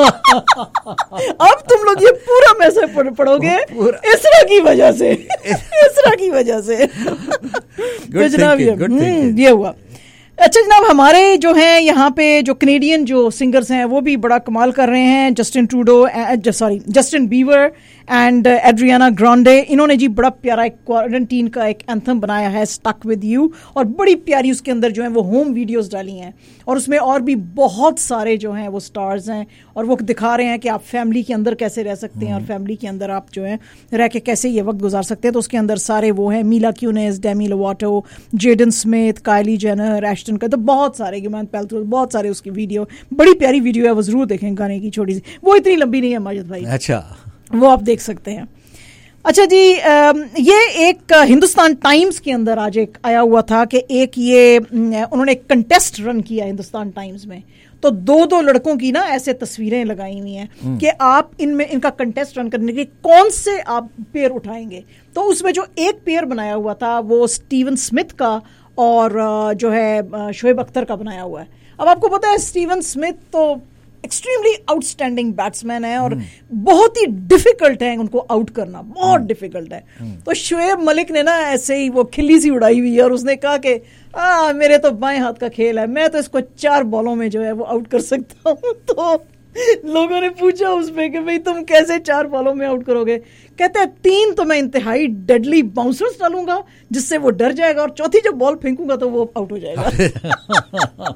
S10: اب تم لوگ یہ پورا میسج پڑھو گے اسرا کی وجہ سے, اسرا کی وجہ سے. جناب یہ ہوا. اچھا جناب, ہمارے جو ہیں یہاں پہ جو کینیڈین جو سنگرز ہیں وہ بھی بڑا کمال کر رہے ہیں. Justin Trudeau, sorry Justin Bieber and Ariana Grande, انہوں نے جی بڑا پیارا ایک کوارنٹین کا ایک اینتھم بنایا ہے, اسٹک ود یو, اور بڑی پیاری اس کے اندر جو ہیں وہ ہوم ویڈیوز ڈالی ہیں, اور اس میں اور بھی بہت سارے جو ہیں وہ سٹارز ہیں, اور وہ دکھا رہے ہیں کہ آپ فیملی کے اندر کیسے رہ سکتے ہیں, اور فیملی کے اندر آپ جو ہیں رہ کے کیسے یہ وقت گزار سکتے ہیں. تو اس کے اندر سارے وہ ہیں, Mila Kunis, Demi Lovato, Jaden Smith, Kylie Jenner, Ashton کا, تو بہت سارے, گیمان پیلترو, بہت سارے اس کی ویڈیو, بڑی پیاری ویڈیو ہے, وہ ضرور دیکھیں گانے کی چھوٹی سی, وہ اتنی لمبی نہیں ہے ماجد بھائی.
S1: اچھا,
S10: وہ آپ دیکھ سکتے ہیں. اچھا جی, یہ ایک ہندوستان ٹائمز کے اندر آج ایک آیا ہوا تھا کہ ایک یہ انہوں نے ایک کنٹیسٹ رن کیا ہندوستان ٹائمز میں, تو دو دو لڑکوں کی نا ایسے تصویریں لگائی ہوئی ہیں کہ آپ ان میں ان کا کنٹیسٹ رن کرنے کے کون سے آپ پیئر اٹھائیں گے. تو اس میں جو ایک پیئر بنایا ہوا تھا وہ اسٹیون اسمتھ کا اور جو ہے شعیب اختر کا بنایا ہوا ہے. اب آپ کو پتا ہے اسٹیون اسمتھ تو ایکسٹریملی آؤٹ اسٹینڈنگ بیٹسمین ہے, اور بہت ہی ڈیفیکلٹ ہے ان کو آؤٹ کرنا, بہت ڈیفیکلٹ ہے. تو شعیب ملک نے نا ایسے ہی وہ کھلی سی اڑائی ہوئی ہے, اور اس نے کہا کہ آ, میرے تو بائیں ہاتھ کا کھیل ہے, میں تو اس کو چار بالوں میں جو ہے وہ آؤٹ کر سکتا ہوں. تو لوگوں نے پوچھا اس پہ کہ بھئی تم کیسے چار بالوں میں آؤٹ کرو گے؟ کہتے ہیں تین تو میں انتہائی ڈیڈلی باؤنسرز ڈالوں گا جس سے وہ ڈر جائے گا, اور چوتھی جب بال پھینکوں گا تو وہ آؤٹ ہو جائے گا.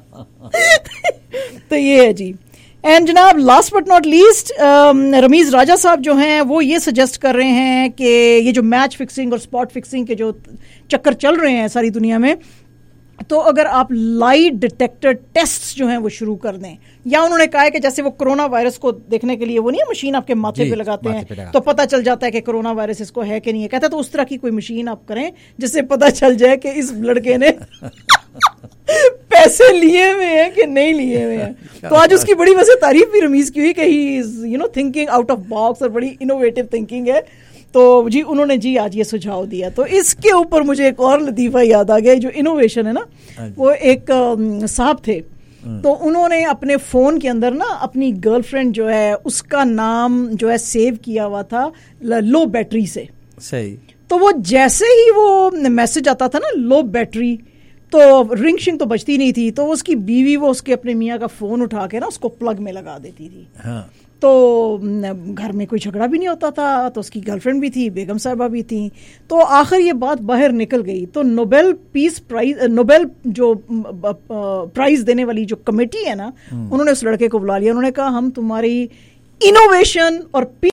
S10: تو یہ ہے جی. اینڈ جناب last but not least, Rameez Raja صاحب جو ہیں وہ یہ سجیسٹ کر رہے ہیں کہ یہ جو میچ فکسنگ اور اسپاٹ فکسنگ کے جو چکر چل رہے ہیں ساری دنیا میں, تو اگر آپ لائی ڈیٹیکٹر ٹیسٹ جو ہیں وہ شروع کر دیں, یا انہوں نے کہا ہے کہ جیسے وہ کرونا وائرس کو دیکھنے کے لیے وہ نہیں ہے مشین آپ کے ماتھے پہ لگاتے ہیں تو پتہ چل جاتا ہے کہ کرونا وائرس اس کو ہے کہ نہیں ہے, کہتا ہے تو اس طرح کی کوئی مشین آپ کریں جس سے پتہ چل جائے کہ اس لڑکے نے پیسے لیے ہوئے ہیں کہ نہیں لیے ہوئے ہیں. تو آج اس کی بڑی ویسے تعریف بھی رمیز کی ہوئی کہ he is you know thinking out of box اور بڑی انوویٹو تھنکنگ ہے. تو جی انہوں نے جی آج یہ سجھاؤ دیا. تو اس کے اوپر مجھے ایک اور لطیفہ یاد آ گیا. جو انوویشن ہے نا, وہ ایک صاحب تھے, تو انہوں نے اپنے فون کے اندر نا اپنی گرل فرینڈ جو ہے اس کا نام جو ہے سیو کیا ہوا تھا لو بیٹری سے.
S1: صحیح.
S10: تو وہ جیسے ہی وہ میسج آتا تھا نا لو بیٹری, تو رنگ شنگ تو بجتی نہیں تھی, تو اس کی بیوی وہ اس کے اپنے میاں کا فون اٹھا کے نا اس کو پلگ میں لگا دیتی تھی.
S1: ہاں.
S10: تو گھر میں کوئی جھگڑا بھی نہیں ہوتا تھا. تو اس کی گرل فرینڈ بھی تھی, بیگم صاحبہ بھی تھیں. تو آخر یہ بات باہر نکل گئی. تو نوبیل پیس پرائز, نوبیل جو پرائز دینے والی جو کمیٹی ہے نا, انہوں نے اس لڑکے کو بلا لیا. انہوں نے کہا ہم تمہاری انوویشن اور